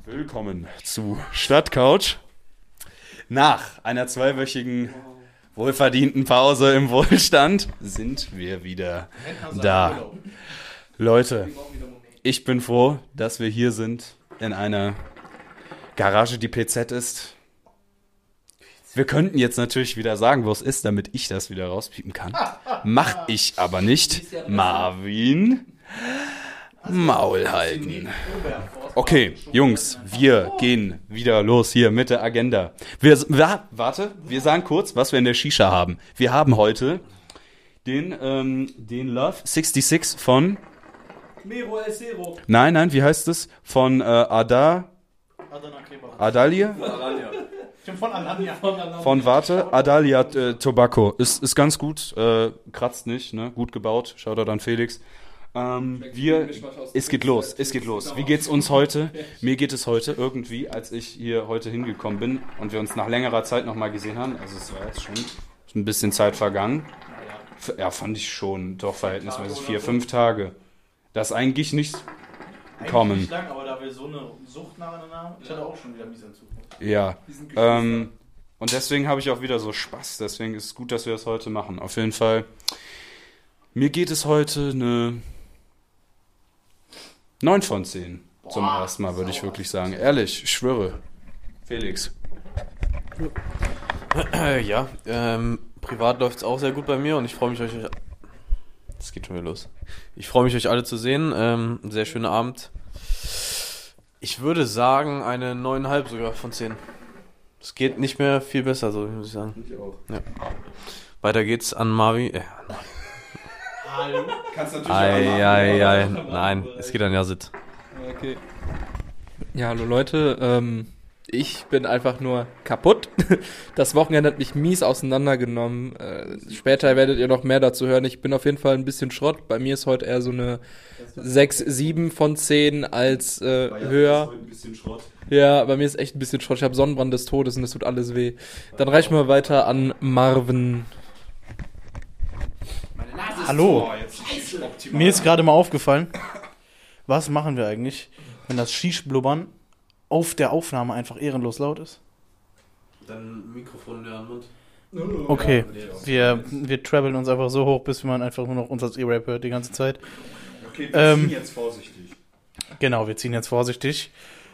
Willkommen zu Stadtcouch. Nach einer 2-wöchigen wohlverdienten Pause im Wohlstand sind wir wieder da. Leute, ich bin froh, dass wir hier sind in einer Garage, die PZ ist. Wir könnten jetzt natürlich wieder sagen, wo es ist, damit ich das wieder rauspiepen kann. Mach ich aber nicht. Marvin, Maul halten. Okay, Jungs, wir gehen wieder los hier mit der Agenda. Wir sagen kurz, was wir in der Shisha haben. Wir haben heute den Love 66 von... Mero El Cero. Nein, wie heißt es? Von Adalia? Von Alanya. Von Adalia Tobacco. Ist ganz gut, kratzt nicht, ne? Gut gebaut. Shoutout an Felix. Es geht los. Wie geht's uns heute? Mir geht es heute irgendwie, als ich hier heute hingekommen bin und wir uns nach längerer Zeit nochmal gesehen haben, also es war jetzt schon ein bisschen Zeit vergangen. Ja, fand ich schon, doch verhältnismäßig 4-5 Tage. Das ist eigentlich nicht kommen. Nicht lang, aber da wir so eine Sucht nacheinander haben, ich hatte auch schon wieder Miesentzug. Ja, und deswegen habe ich auch wieder so Spaß, deswegen ist es gut, dass wir das heute machen. Auf jeden Fall, mir geht es heute eine 9 von 10 zum ersten Mal, würde ich wirklich sagen. Ehrlich, ich schwöre. Felix. Ja, privat läuft es auch sehr gut bei mir und ich freue mich, euch... Es geht schon wieder los. Ich freue mich, euch alle zu sehen. Ein sehr schöner Abend. Ich würde sagen, eine 9,5 sogar von 10. Es geht nicht mehr viel besser, so muss ich sagen. Ich auch. Ja. Weiter geht's an Marvi. Hallo. Kannst natürlich Nein, es geht an Yazid. Okay. Ja, hallo Leute, ich bin einfach nur kaputt. Das Wochenende hat mich mies auseinandergenommen. Später werdet ihr noch mehr dazu hören. Ich bin auf jeden Fall ein bisschen Schrott. Bei mir ist heute eher so eine 6-7 von 10 als höher. Ein bisschen Schrott. Ja, bei mir ist echt ein bisschen Schrott. Ich habe Sonnenbrand des Todes und es tut alles weh. Dann reichen wir weiter an Marvin. Hallo. Mir ist gerade mal aufgefallen, was machen wir eigentlich, wenn das Shish-Blubbern auf der Aufnahme einfach ehrenlos laut ist? Dann Mikrofon in den Mund. Okay, wir traveln uns einfach so hoch, bis man einfach nur noch uns als E-Rap hört die ganze Zeit. Okay, wir ziehen jetzt vorsichtig. Genau, wir ziehen jetzt vorsichtig.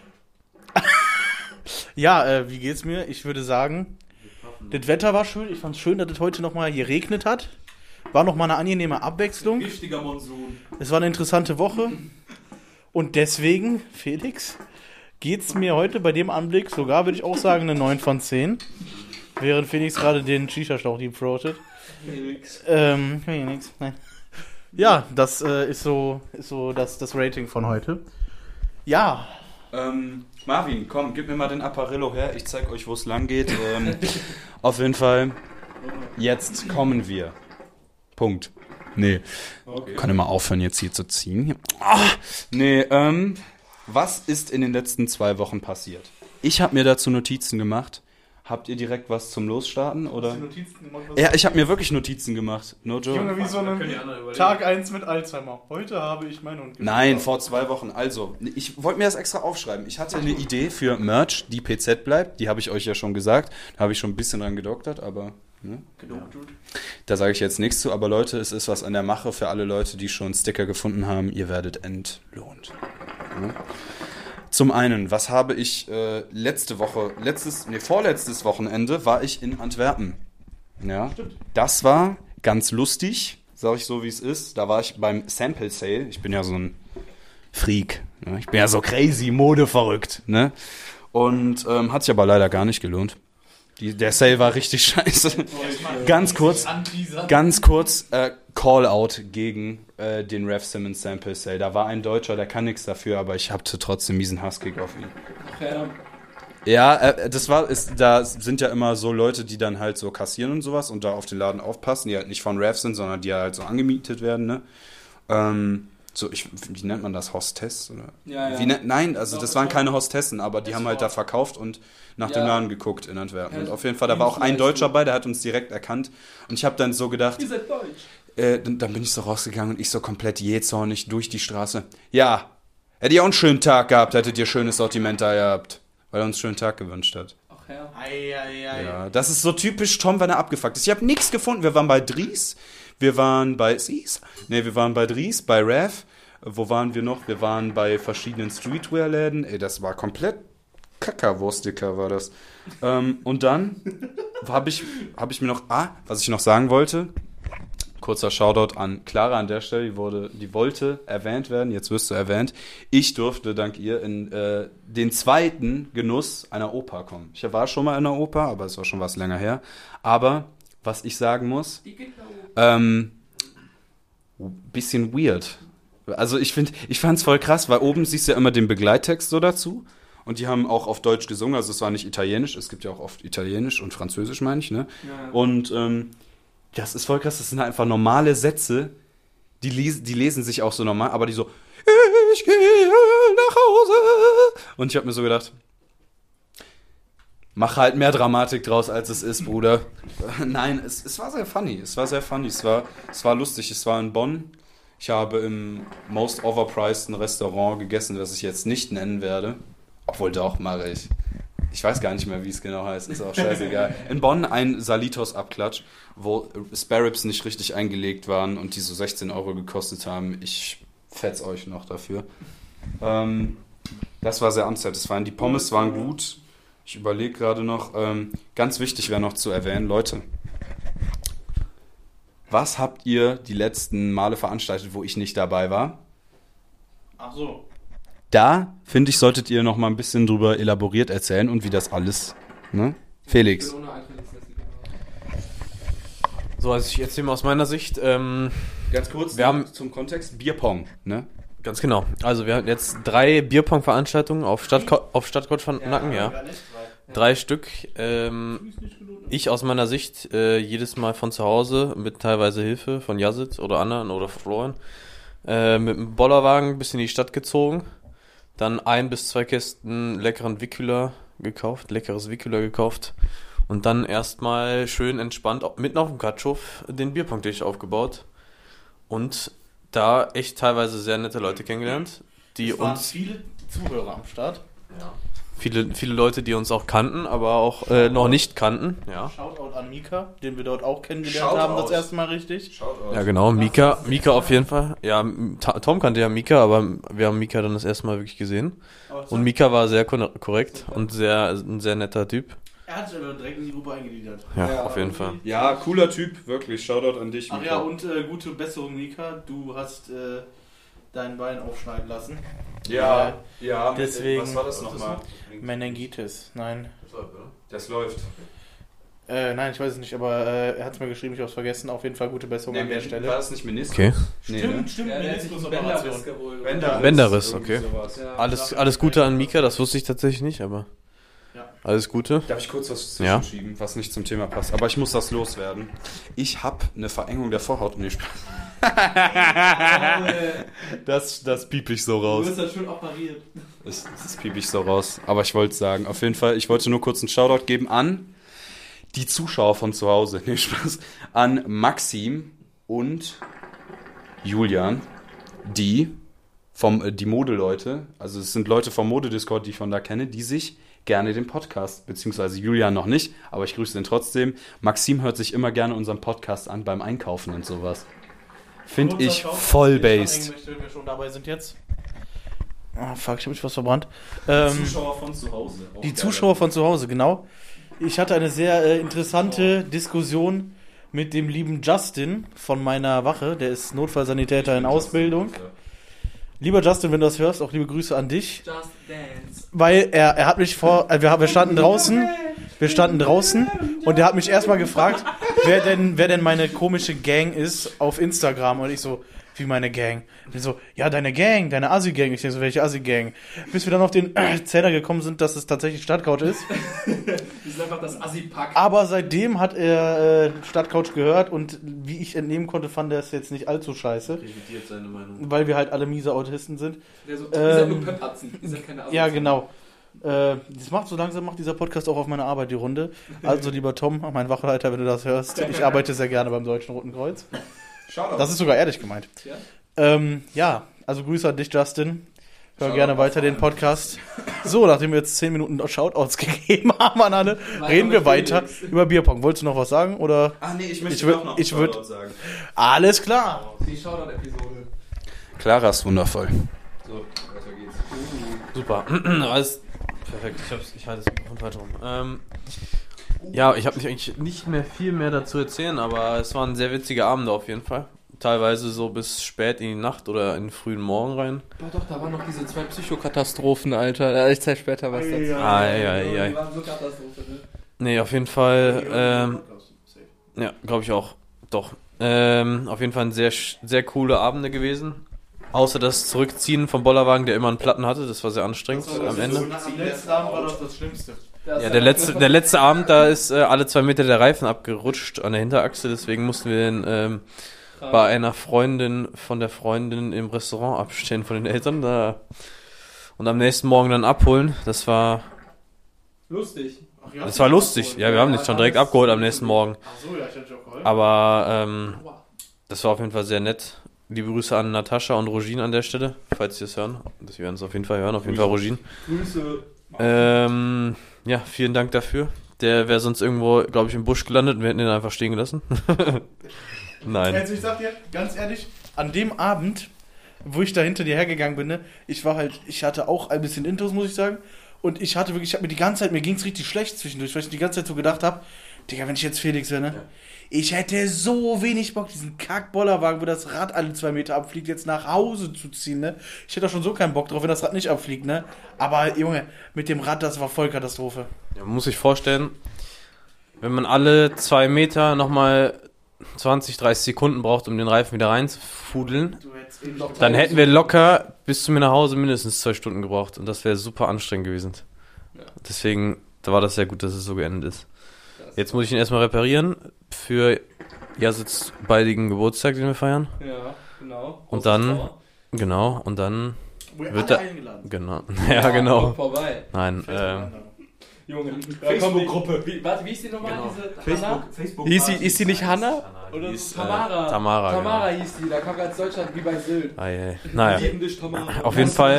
Ja, wie geht's mir? Ich würde sagen, das Wetter war schön. Ich fand's schön, dass es heute nochmal hier regnet hat. War nochmal eine angenehme Abwechslung. Richtiger Monsun. Es war eine interessante Woche. Und deswegen, Felix, geht's mir heute bei dem Anblick sogar, würde ich auch sagen, eine 9 von 10. Während Felix gerade den Shisha-Schlauch deep-throatet. Felix, nein. Ja, das ist so das Rating von heute. Ja. Marvin, komm, gib mir mal den Apparillo her. Ich zeig euch, wo es lang geht. Auf jeden Fall, jetzt kommen wir. Punkt. Nee. Okay. Kann immer aufhören, jetzt hier zu ziehen. Was ist in den letzten 2 Wochen passiert? Ich habe mir dazu Notizen gemacht. Habt ihr direkt was zum Losstarten? Oder? Hast du Notizen gemacht? Ja, ich habe mir wirklich Notizen gemacht. No joke. Junge, wie so ein Tag 1 mit Alzheimer. Heute habe ich meinen Hund. Nein, vor 2 Wochen. Also, ich wollte mir das extra aufschreiben. Ich hatte eine Idee für Merch, die PZ bleibt. Die habe ich euch ja schon gesagt. Da habe ich schon ein bisschen dran gedoktert, aber... Ne? Da sage ich jetzt nichts zu, aber Leute, es ist was an der Mache für alle Leute, die schon Sticker gefunden haben. Ihr werdet entlohnt. Ja? Zum einen, was habe ich vorletztes Wochenende war ich in Antwerpen. Ja, das war ganz lustig, sage ich so wie es ist. Da war ich beim Sample Sale. Ich bin ja so ein Freak. Ne? Ich bin ja so crazy, modeverrückt. Ne? Und hat sich aber leider gar nicht gelohnt. Der Sale war richtig scheiße. Ganz kurz, Call-out gegen den Raf Simons Sample Sale. Da war ein Deutscher, der kann nichts dafür, aber ich hatte trotzdem miesen Hasskick auf ihn. Ja, da sind ja immer so Leute, die dann halt so kassieren und sowas und da auf den Laden aufpassen, die halt nicht von Raf sind, sondern die halt so angemietet werden, ne? Wie nennt man das? Hostess? Oder? Ja. Nein, also das waren keine Hostessen, aber die haben halt da verkauft und nach dem Laden geguckt in Antwerpen. Und auf jeden Fall, da war auch ein Deutscher bei, der hat uns direkt erkannt. Und ich habe dann so gedacht, ihr seid deutsch. Dann bin ich so rausgegangen und ich so komplett jähzornig durch die Straße. Ja, Hätte ihr auch einen schönen Tag gehabt, hättet ihr schönes Sortiment da gehabt. Weil er uns einen schönen Tag gewünscht hat. Ach ja. Ja, das ist so typisch Tom, wenn er abgefuckt ist. Ich habe nichts gefunden. Wir waren bei Dries. Wir waren bei Dries, bei Rev. Wo waren wir noch? Wir waren bei verschiedenen Streetwear-Läden. Ey, das war komplett Kackerwurstiker war das. Und dann habe ich mir noch, was ich noch sagen wollte, kurzer Shoutout an Clara an der Stelle, die wollte erwähnt werden, jetzt wirst du erwähnt. Ich durfte dank ihr in den zweiten Genuss einer Oper kommen. Ich war schon mal in einer Oper, aber es war schon was länger her. Aber, was ich sagen muss, bisschen weird. Also ich fand's voll krass, weil oben siehst du ja immer den Begleittext so dazu. Und die haben auch auf Deutsch gesungen, also es war nicht Italienisch, es gibt ja auch oft Italienisch und Französisch, meine ich, ne? Ja. Und das ist voll krass, das sind halt einfach normale Sätze, die lesen sich auch so normal, aber die so, ich gehe nach Hause. Und ich habe mir so gedacht, mach halt mehr Dramatik draus, als es ist, Bruder. Nein, es war sehr funny, es war lustig, es war in Bonn. Ich habe im most overpriced Restaurant gegessen, das ich jetzt nicht nennen werde. Obwohl doch, mache ich. Ich weiß gar nicht mehr, wie es genau heißt. Ist auch scheißegal. In Bonn ein Salitos-Abklatsch, wo Sparrows nicht richtig eingelegt waren und die so 16 € gekostet haben. Ich fetz euch noch dafür. Das war sehr unsatisfying. Die Pommes waren gut. Ich überlege gerade noch. Ganz wichtig wäre noch zu erwähnen, Leute. Was habt ihr die letzten Male veranstaltet, wo ich nicht dabei war? Ach so. Da, finde ich, solltet ihr noch mal ein bisschen drüber elaboriert erzählen und wie das alles, ne? Felix. So, also ich erzähle mal aus meiner Sicht. Ganz kurz, wir haben zum Kontext, Bierpong, ne? Ganz genau. Also wir hatten jetzt 3 Bierpong-Veranstaltungen auf Stadtcoach von Nacken, ja. 3 Stück. Ich aus meiner Sicht jedes Mal von zu Hause mit teilweise Hilfe von Yazid oder anderen oder Florian mit dem Bollerwagen bis in die Stadt gezogen. Dann 1 bis 2 Kästen leckeres Wicula gekauft und dann erstmal schön entspannt mitten auf dem Katschhof den Bierpong-Tisch aufgebaut und da echt teilweise sehr nette Leute kennengelernt, die es waren uns viele Zuhörer am Start. Ja. Viele Leute, die uns auch kannten, aber auch noch nicht kannten. Ja. Shoutout an Mika, den wir dort auch kennengelernt haben, das erste Mal richtig. Shoutout. Ja, genau, Mika auf jeden Fall. Ja, Tom kannte ja Mika, aber wir haben Mika dann das erste Mal wirklich gesehen. Und Mika war sehr korrekt und ein sehr netter Typ. Er hat sich aber direkt in die Gruppe eingegliedert. Ja, auf jeden Fall. Ja, cooler Typ, wirklich. Shoutout an dich, Mika. Ach ja, und gute Besserung, Mika. Du hast dein Bein aufschneiden lassen. Ja, deswegen. Was war das nochmal? Meningitis, nein. Das läuft. Nein, ich weiß es nicht, aber er hat es mir geschrieben, ich habe es vergessen. Auf jeden Fall gute Besserung an der Stelle. War das nicht Meniskus? Okay. Stimmt, Ja, Meniskus-Operation. Bänderriss, okay. Ja, alles Gute an Mika, das wusste ich tatsächlich nicht, aber alles Gute. Darf ich kurz was zwischenschieben, was nicht zum Thema passt? Aber ich muss das loswerden. Ich habe eine Verengung der Vorhaut. Nee, das piep ich so raus. Du wirst das schon operiert. Das piep ich so raus. Aber ich wollte sagen, auf jeden Fall, ich wollte nur kurz einen Shoutout geben an die Zuschauer von zu Hause. Nee, Spaß. An Maxim und Julian, die Modeleute, also es sind Leute vom Modediscord, die ich von da kenne, die sich gerne den Podcast, beziehungsweise Julian noch nicht, aber ich grüße den trotzdem. Maxim hört sich immer gerne unseren Podcast an beim Einkaufen und sowas. Finde ich voll based. Wenn wir schon dabei sind jetzt. Ah, fuck, ich hab mich was verbrannt. Zuschauer von zu Hause. Die Zuschauer von zu Hause, genau. Ich hatte eine sehr interessante Diskussion mit dem lieben Justin von meiner Wache. Der ist Notfallsanitäter in Ausbildung. Lieber Justin, wenn du das hörst, auch liebe Grüße an dich. Just Dance. Weil er hat mich wir standen draußen und er hat mich erstmal gefragt, wer denn meine komische Gang ist auf Instagram. Und ich so, wie meine Gang? Und ich so, ja, deine Gang, deine Assi-Gang. Ich denke so, welche Assi-Gang? Bis wir dann auf den Zähler gekommen sind, dass es tatsächlich Stadtcouch ist. Das ist einfach das Assi-Pack. Aber seitdem hat er Stadtcouch gehört und wie ich entnehmen konnte, fand er es jetzt nicht allzu scheiße. Revidiert seine Meinung. Weil wir halt alle miese Autisten sind. Der so, ihr seid nur Pöpatzen, ihr seid keine Assi. Ja, genau. So langsam macht dieser Podcast auch auf meine Arbeit die Runde. Also, lieber Tom, mein Wachleiter, wenn du das hörst, ich arbeite sehr gerne beim Deutschen Roten Kreuz. Shoutout. Das ist sogar ehrlich gemeint. Ja? Ja, also Grüße an dich, Justin. Hör gerne weiter den Podcast. So, nachdem wir jetzt 10 Minuten Shoutouts gegeben haben an alle, reden wir weiter über Bierpong. Wolltest du noch was sagen? Oder? Nee, ich würd sagen. Alles klar. Die Shoutout-Episode. Clara ist wundervoll. So, weiter geht's. Super. Alles perfekt. Ich halte das Mikrofon weiter rum. Ja, ich habe eigentlich nicht mehr viel mehr dazu erzählen, aber es waren sehr witzige Abende auf jeden Fall. Teilweise so bis spät in die Nacht oder in den frühen Morgen rein. Doch, da waren noch diese 2 Psychokatastrophen, Alter. Ich zeig später was dazu. Die Die waren so Katastrophe, ne? Nee, auf jeden Fall, ja, glaube ich auch. Doch. Auf jeden Fall sehr, sehr coole Abende gewesen. Außer das Zurückziehen vom Bollerwagen, der immer einen Platten hatte. Das war sehr anstrengend am Ende. Am letzten Abend war das Schlimmste. Ja, der letzte Abend, da ist alle 2 Meter der Reifen abgerutscht an der Hinterachse. Deswegen mussten wir den bei einer Freundin von der Freundin im Restaurant abstellen von den Eltern da und am nächsten Morgen dann abholen. Das war Lustig. Das war lustig. Ja, wir haben das schon direkt abgeholt am nächsten Morgen. Ach so, ja, ich hätte auch geholfen. Aber das war auf jeden Fall sehr nett. Liebe Grüße an Natascha und Rogin an der Stelle, falls sie es hören. Sie werden es auf jeden Fall hören, auf jeden Fall Rogin. Grüße. Ja, vielen Dank dafür. Der wäre sonst irgendwo, glaube ich, im Busch gelandet und wir hätten ihn einfach stehen gelassen. Nein. Also ich sag dir, ganz ehrlich, an dem Abend, wo ich da hinter dir hergegangen bin, ne, ich hatte auch ein bisschen Intus, muss ich sagen. Und ich habe mir die ganze Zeit, mir ging es richtig schlecht zwischendurch, weil ich die ganze Zeit so gedacht habe, Digga, wenn ich jetzt Felix wäre, ne? Ja. Ich hätte so wenig Bock, diesen Kack-Bollerwagen, wo das Rad alle 2 Meter abfliegt, jetzt nach Hause zu ziehen, ne? Ich hätte auch schon so keinen Bock drauf, wenn das Rad nicht abfliegt, ne? Aber, Junge, mit dem Rad, das war voll Katastrophe. Ja, man muss sich vorstellen, wenn man alle 2 Meter nochmal 20, 30 Sekunden braucht, um den Reifen wieder reinzufudeln, dann hätten wir locker bis zu mir nach Hause mindestens 2 Stunden gebraucht. Und das wäre super anstrengend gewesen. Ja. Deswegen war das sehr gut, dass es so geendet ist. Jetzt muss ich ihn erstmal reparieren für Jasits baldigen Geburtstag, den wir feiern. Ja, genau. Und dann, wird er eingeladen. Genau. Ja, genau. Vorbei. Nein, Junge, Facebook-Gruppe. Wie ist die nochmal? Genau. Diese Hanna? Facebook. Hieß die nicht Hanna? Oder Tamara. Tamara, Tamara hieß die, da kam ganz Deutschland wie bei Sylt. Naja. Lieben dich, Tamara. Auf jeden Fall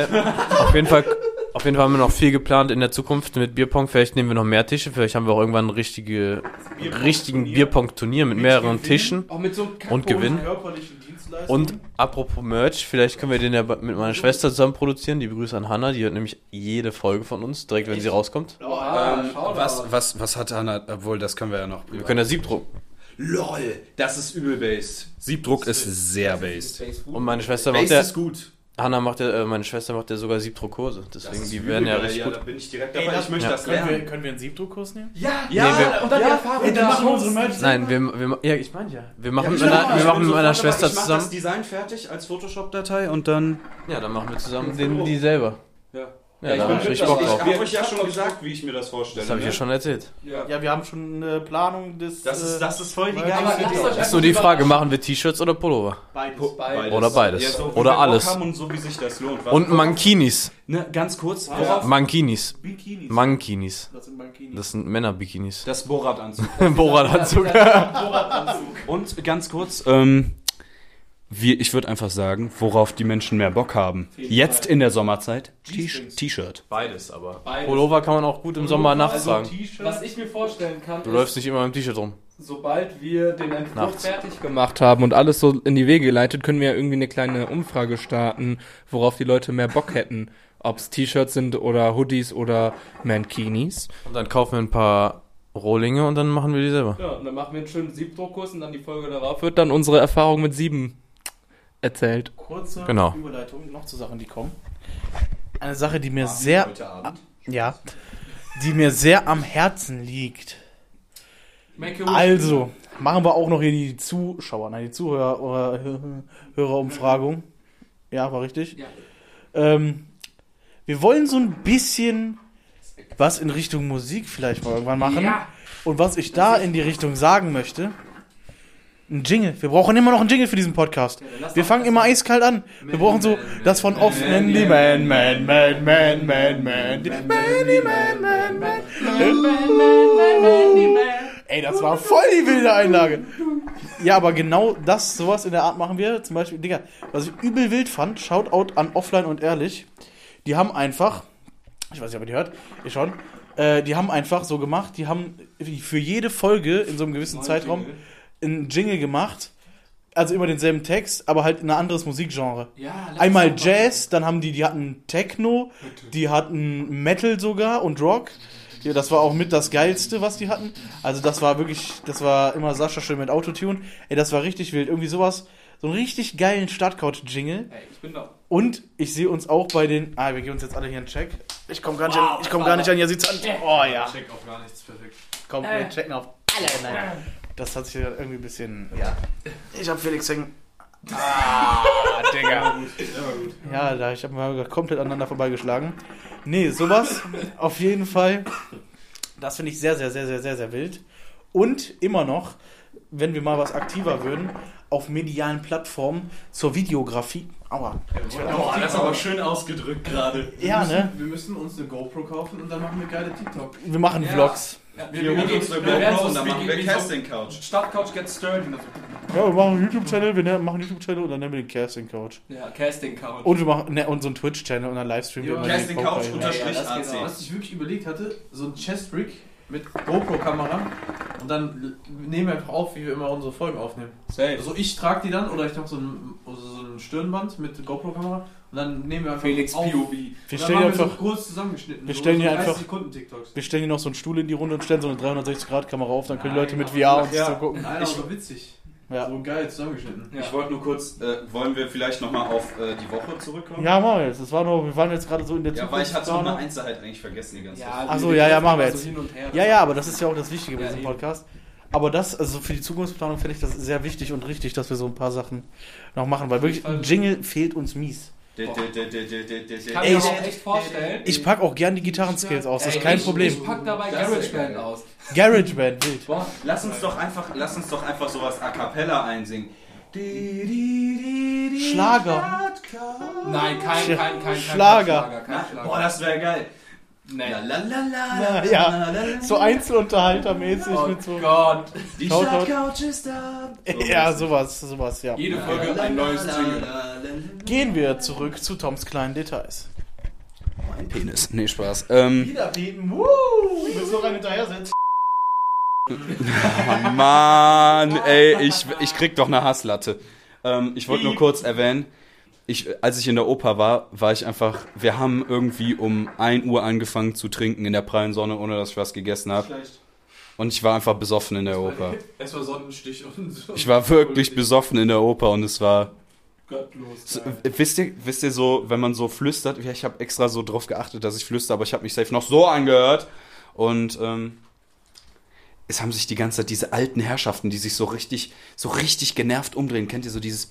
haben wir noch viel geplant in der Zukunft mit Bierpong. Vielleicht nehmen wir noch mehr Tische. Vielleicht haben wir auch irgendwann einen richtigen Bierpong-Turnier mit mehreren Tischen Mit so einem und Gewinn. Und apropos Merch, vielleicht können wir den ja mit meiner Schwester zusammen produzieren. Die Grüße an Hannah, die hört nämlich jede Folge von uns, direkt wenn sie rauskommt. Was hat Hannah, obwohl das können wir ja noch. Wir können ja Siebdruck. LOL, das ist übel based. Siebdruck ist sehr based. Und meine Schwester macht Based ist gut. meine Schwester macht ja sogar Siebdruckkurse. Deswegen, die werden ja richtig gut. Da bin ich direkt dabei. Ich möchte das lernen. Können wir einen Siebdruckkurs nehmen? Und dann die Erfahrung. Wir machen unsere Merch. Nein, wir machen mit meiner Schwester Ich mach zusammen. das Design fertig als Photoshop-Datei und dann. Ja, dann machen wir zusammen die selber. Ja, da hab ich richtig Bock drauf. Ich habe euch ja schon gesagt, wie ich mir das vorstelle. Das habe ich ja schon erzählt. Ja, wir haben schon eine Planung des... Das ist voll die Aber geile lasst Idee. euch Ist nur die Frage, machen wir T-Shirts oder Pullover? Beides. Oder beides. Ja, so, wie Oder wir Bock alles. Haben und so wie sich das lohnt. Und Mankinis. Ne, ganz kurz. Mankinis. Bikinis. Mankinis. Das sind Mankinis. Das sind Männerbikinis. Das Borat-Anzug. Borat-Anzug. Und ganz kurz, ich würde einfach sagen, worauf die Menschen mehr Bock haben. Jetzt in der Sommerzeit, T-Shirt. Beides, aber. Beides. Pullover kann man auch gut im Sommer nachts tragen. Was ich mir vorstellen kann, Du läufst nicht immer im T-Shirt rum. sobald wir den Entwurf Nachts. fertig gemacht haben und alles so in die Wege geleitet, können wir ja irgendwie eine kleine Umfrage starten, worauf die Leute mehr Bock hätten. Ob es T-Shirts sind oder Hoodies oder Mankinis. Und dann kaufen wir ein paar Rohlinge und dann machen wir die selber. Ja, und dann machen wir einen schönen Siebdruckkurs und dann die Folge darauf wird dann unsere Erfahrung mit Sieben erzählt. Kurze Genau. Überleitung noch zu Sachen, die kommen. Eine Sache, die mir sehr... die mir sehr am Herzen liegt. Also, machen wir auch noch hier die Zuhörerumfragung. Ja, war richtig? Ja. Wir wollen so ein bisschen was in Richtung Musik vielleicht mal irgendwann machen. Ja. Und was ich da in die Richtung sagen möchte, ein Jingle. Wir brauchen immer noch einen Jingle für diesen Podcast. Wir fangen immer eiskalt an. Wir brauchen so das von oft. Mandy Man. Ey, das war voll die wilde Einlage. Ja, aber genau das, sowas in der Art machen wir. Zum Beispiel, Digga, was ich übel wild fand, Shoutout an Offline und Ehrlich. Die haben einfach, ich weiß nicht, ob ihr die hört, ihr schon, die haben einfach so gemacht, die haben für jede Folge in so einem gewissen Zeitraum einen Jingle gemacht, also immer denselben Text, aber halt in ein anderes Musikgenre. Ja, Einmal Jazz, dann haben die hatten Techno, die hatten Metal sogar und Rock. Ja, das war auch mit das Geilste, was die hatten. Also das war immer Sascha schön mit Autotune. Ey, das war richtig wild. Irgendwie sowas, so einen richtig geilen Stadtcouch-Jingle. Ey, ich bin da. Und ich sehe uns auch bei den, wir geben uns jetzt alle hier einen Check. Ich komme gar nicht an Jasits an. Oh ja. Check auf gar nichts, perfekt. Komm, wir checken auf alle. Nein. Das hat sich ja irgendwie ein bisschen, ja. Ich hab Felix hängen. Digga. Ja, ich habe mal komplett aneinander vorbeigeschlagen. Nee, sowas auf jeden Fall. Das finde ich sehr, sehr, sehr, sehr, sehr, sehr wild. Und immer noch, wenn wir mal was aktiver würden, auf medialen Plattformen zur Videografie. Aua. Boah, das ist aber schön ausgedrückt gerade. Ja, ne? Wir müssen uns eine GoPro kaufen und dann machen wir geile TikTok. Wir machen Vlogs. Wir holen uns eine GoPro und dann machen wir Casting Couch. Stadtcouch gets stirred. Ja, wir machen einen YouTube-Channel, und dann nennen wir den Casting Couch. Ja, Casting Couch. Und wir machen und so einen Twitch-Channel und dann Livestreamen wir immer Casting den Couch Poker. unterstrich Ja, das geht AC. auch. Was ich wirklich überlegt hatte, so ein Chest-Rig mit GoPro-Kamera und dann nehmen wir einfach auf, wie wir immer unsere Folgen aufnehmen. Safe. Also ich trage die dann oder ich mache so ein Stirnband mit GoPro-Kamera und dann nehmen wir einfach Felix auf. POV. Wir Dann stellen machen hier wir einfach, so kurz zusammengeschnitten. wir stellen hier 30 einfach- Sekunden TikToks. wir stellen hier noch so einen Stuhl in die Runde und stellen so eine 360-Grad-Kamera auf, dann können die Leute mit VR uns zugucken. Nein, aber so witzig. Ja. So geil zusammengeschnitten. Ja. Ich wollte nur kurz, wollen wir vielleicht nochmal auf die Woche zurückkommen? Ja, machen wir jetzt. Wir waren jetzt gerade so in der Ja, weil ich hatte noch eine Zukunftsplanung. Einzelheit eigentlich vergessen die ganze Zeit. Ach so, ja, machen wir jetzt. hin und her. Ja, aber das ist ja auch das Wichtige bei Ja, diesem eben. Podcast. Aber also für die Zukunftsplanung finde ich das sehr wichtig und richtig, dass wir so ein paar Sachen noch machen, weil wirklich ein Jingle fehlt uns mies. Kann Ey, mir aber auch echt vorstellen. Ich pack auch gern die Gitarrenskills aus, das ist kein Problem. Ich pack dabei Das ist GarageBand geil. aus. GarageBand, wild. Boah. Lass uns doch einfach sowas a cappella einsingen. Schlager. Nein, kein Schlager. Kein Schlager. Boah, das wäre geil. Nee. Ja, so Einzelunterhaltermäßig mit so. Oh Gott. Die Schaut, Stadtcouch ist da. Ja, sowas, ja. Jede Folge ein neues Jingle. Gehen wir zurück zu Toms kleinen Details. Mein Penis. Nee, Spaß. Wieder bieten, willst du noch einen hinterher setzen? Oh Mann, ey, ich krieg doch eine Hasslatte. Ich wollte nur kurz erwähnen, als ich in der Oper war ich einfach, wir haben irgendwie um 1 Uhr angefangen zu trinken in der prallen Sonne, ohne dass ich was gegessen habe. Und ich war einfach besoffen in der Oper. Es war Sonnenstich und so. Ich war wirklich besoffen in der Oper und es war... Gottlos. So, wisst ihr so, wenn man so flüstert, ich habe extra so drauf geachtet, dass ich flüstere, aber ich habe mich safe noch so angehört. Und es haben sich die ganze Zeit diese alten Herrschaften, die sich so richtig genervt umdrehen. Kennt ihr so dieses...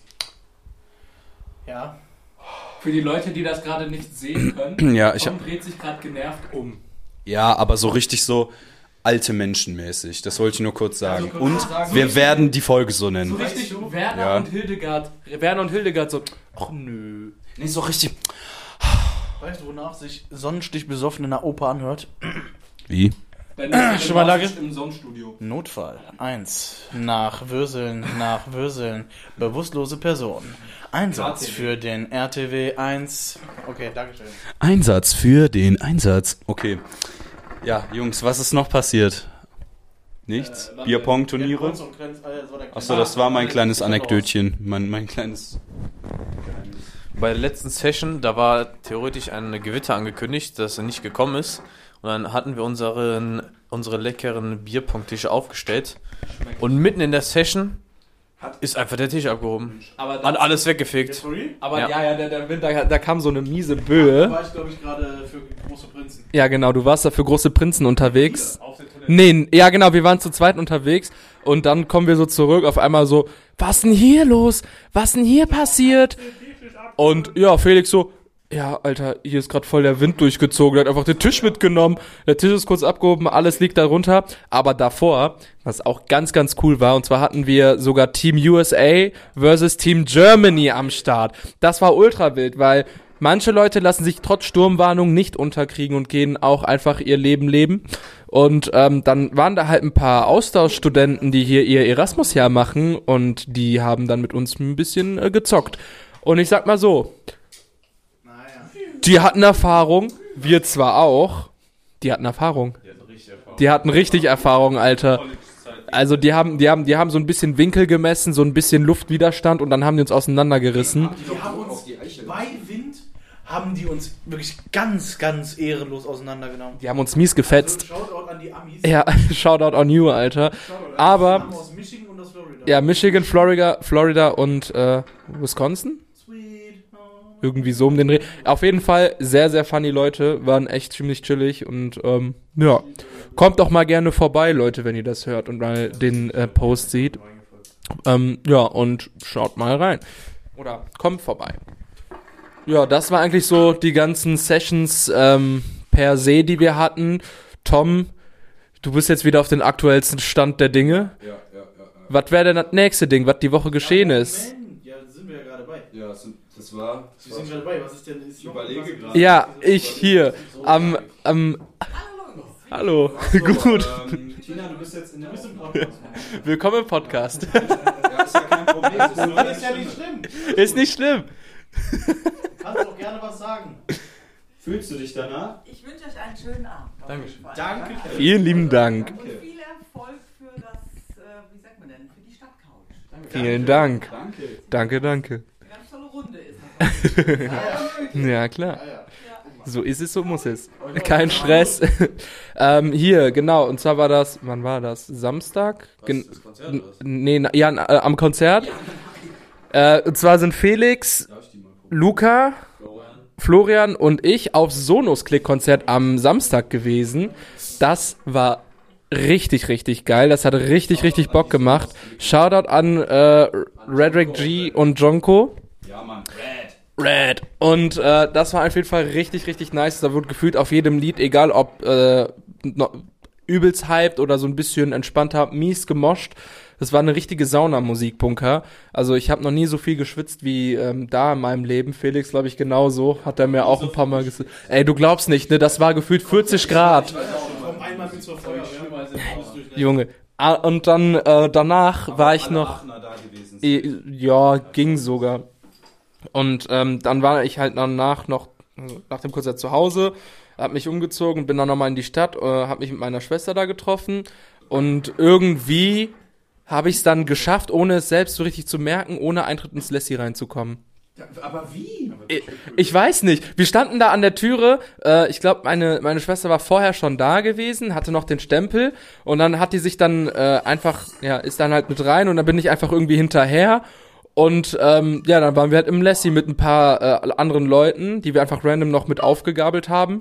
Ja. Für die Leute, die das gerade nicht sehen können, Ja, Tom dreht sich gerade genervt um. ja, aber so richtig so alte Menschenmäßig. Das wollte ich nur kurz sagen. Also, Und sagen, wir werden die Folge so So nennen. richtig Werner Ja. und Hildegard so, ach nö. Nee, so richtig... Weißt du, wonach sich Sonnenstich besoffen in der Oper anhört? Wie? Schon mal Lage? Im Sonnenstudio. Notfall 1. Nach Würseln, bewusstlose Person. Einsatz RTW. für den RTW 1. Okay, dankeschön. Einsatz für den Einsatz. Okay. Ja, Jungs, was ist noch passiert? Nichts? Bierpong-Turniere? Achso, das war mein kleines Anekdötchen. Mein kleines... Bei der letzten Session, da war theoretisch ein Gewitter angekündigt, das nicht gekommen ist. Und dann hatten wir unsere leckeren Bierpong-Tische aufgestellt. Und mitten in der Session ist einfach der Tisch abgehoben. Aber Hat alles weggefegt. Aber Ja. der Winter, da kam so eine miese Böe. War ich, glaube ich, gerade für große Prinzen. Ja, genau, du warst da für große Prinzen unterwegs. Auf der Toilette. Nee, ja genau, wir waren zu zweit unterwegs und dann kommen wir so zurück, auf einmal so, was denn hier los? Was denn hier passiert? Und ja, Felix so, ja, Alter, hier ist gerade voll der Wind durchgezogen, der hat einfach den Tisch mitgenommen, der Tisch ist kurz abgehoben, alles liegt da runter, aber davor, was auch ganz, ganz cool war, und zwar hatten wir sogar Team USA versus Team Germany am Start. Das war ultra wild, weil manche Leute lassen sich trotz Sturmwarnung nicht unterkriegen und gehen auch einfach ihr Leben leben. Und dann waren da halt ein paar Austauschstudenten, die hier ihr Erasmus-Jahr machen und die haben dann mit uns ein bisschen gezockt. Und ich sag mal so, Die hatten Erfahrung, wir zwar auch. Die hatten Erfahrung. Die hatten richtig Erfahrung, Alter. Also die haben so ein bisschen Winkel gemessen, so ein bisschen Luftwiderstand und dann haben die uns auseinandergerissen. Die haben uns bei Wind, haben die uns wirklich ganz, ganz ehrenlos auseinandergenommen. Die haben uns mies gefetzt. Also, Shoutout an die Amis. Ja, Shoutout on you, Alter. Aber, Die aus Michigan und aus Florida. ja, Michigan, Florida und Wisconsin? Sweet home. Irgendwie so um den Dreh. Auf jeden Fall sehr, sehr funny Leute, waren echt ziemlich chillig und ja, kommt doch mal gerne vorbei, Leute, wenn ihr das hört und mal den Post seht. Ja, und schaut mal rein. Oder kommt vorbei. Ja, das war eigentlich so die ganzen Sessions per se, die wir hatten. Tom, du bist jetzt wieder auf den aktuellsten Stand der Dinge. Ja. Was wäre denn das nächste Ding, was die Woche geschehen ist? Ja, sind wir ja gerade bei. Ja, das war... Wir sind gerade bei. Was ist denn? Ich überlege gerade. Ja, ich hier am Hallo, gut. Tina, du bist jetzt in der Willkommen im Podcast. Ja, ist ja kein Problem. Das ist nur Ist ja nicht schlimm. Ist nicht schlimm. Kannst auch gerne was sagen. Fühlst du dich danach? Ich wünsche euch einen schönen Abend. Dankeschön. Danke. Vielen lieben Dank. Und viel Erfolg für das, wie sagt man denn, für die Stadtcouch. Vielen Dank. Danke. Danke. Eine ganz tolle Runde ist das. Ja, klar. So ist es, so muss es. Kein Stress. Hier, genau. Und zwar war das, wann war das? Samstag? Am Konzert. Und zwar sind Felix, Luca, Florian und ich auf Sonos-Klick-Konzert am Samstag gewesen. Das war richtig, richtig geil. Das hat richtig, richtig Bock gemacht. Shoutout an Redrick G und Jonko. Ja, Mann. Red. Und das war auf jeden Fall richtig, richtig nice. Da wurde gefühlt auf jedem Lied, egal ob übelst hyped oder so ein bisschen entspannter, mies gemoscht. Das war eine richtige Saunamusik-Bunker. Also ich habe noch nie so viel geschwitzt wie da in meinem Leben. Felix, glaube ich, genauso. Hat er mir auch ein paar Mal gesagt. Ey, du glaubst nicht, ne? Das war gefühlt 40 Grad. Komm einmal mit zur Feuerwehr. Junge. Und dann danach war ich noch... Ja, ging sogar. Und dann war ich halt nach dem Konzert zu Hause, hab mich umgezogen, bin dann nochmal in die Stadt, hab mich mit meiner Schwester da getroffen und irgendwie habe ich es dann geschafft, ohne es selbst so richtig zu merken, ohne Eintritt ins Lassie reinzukommen. Aber wie? Ich weiß nicht. Wir standen da an der Türe. Ich glaube, meine Schwester war vorher schon da gewesen, hatte noch den Stempel und dann hat die sich dann ist dann halt mit rein und dann bin ich einfach irgendwie hinterher. Und dann waren wir halt im Lassie mit ein paar anderen Leuten, die wir einfach random noch mit aufgegabelt haben.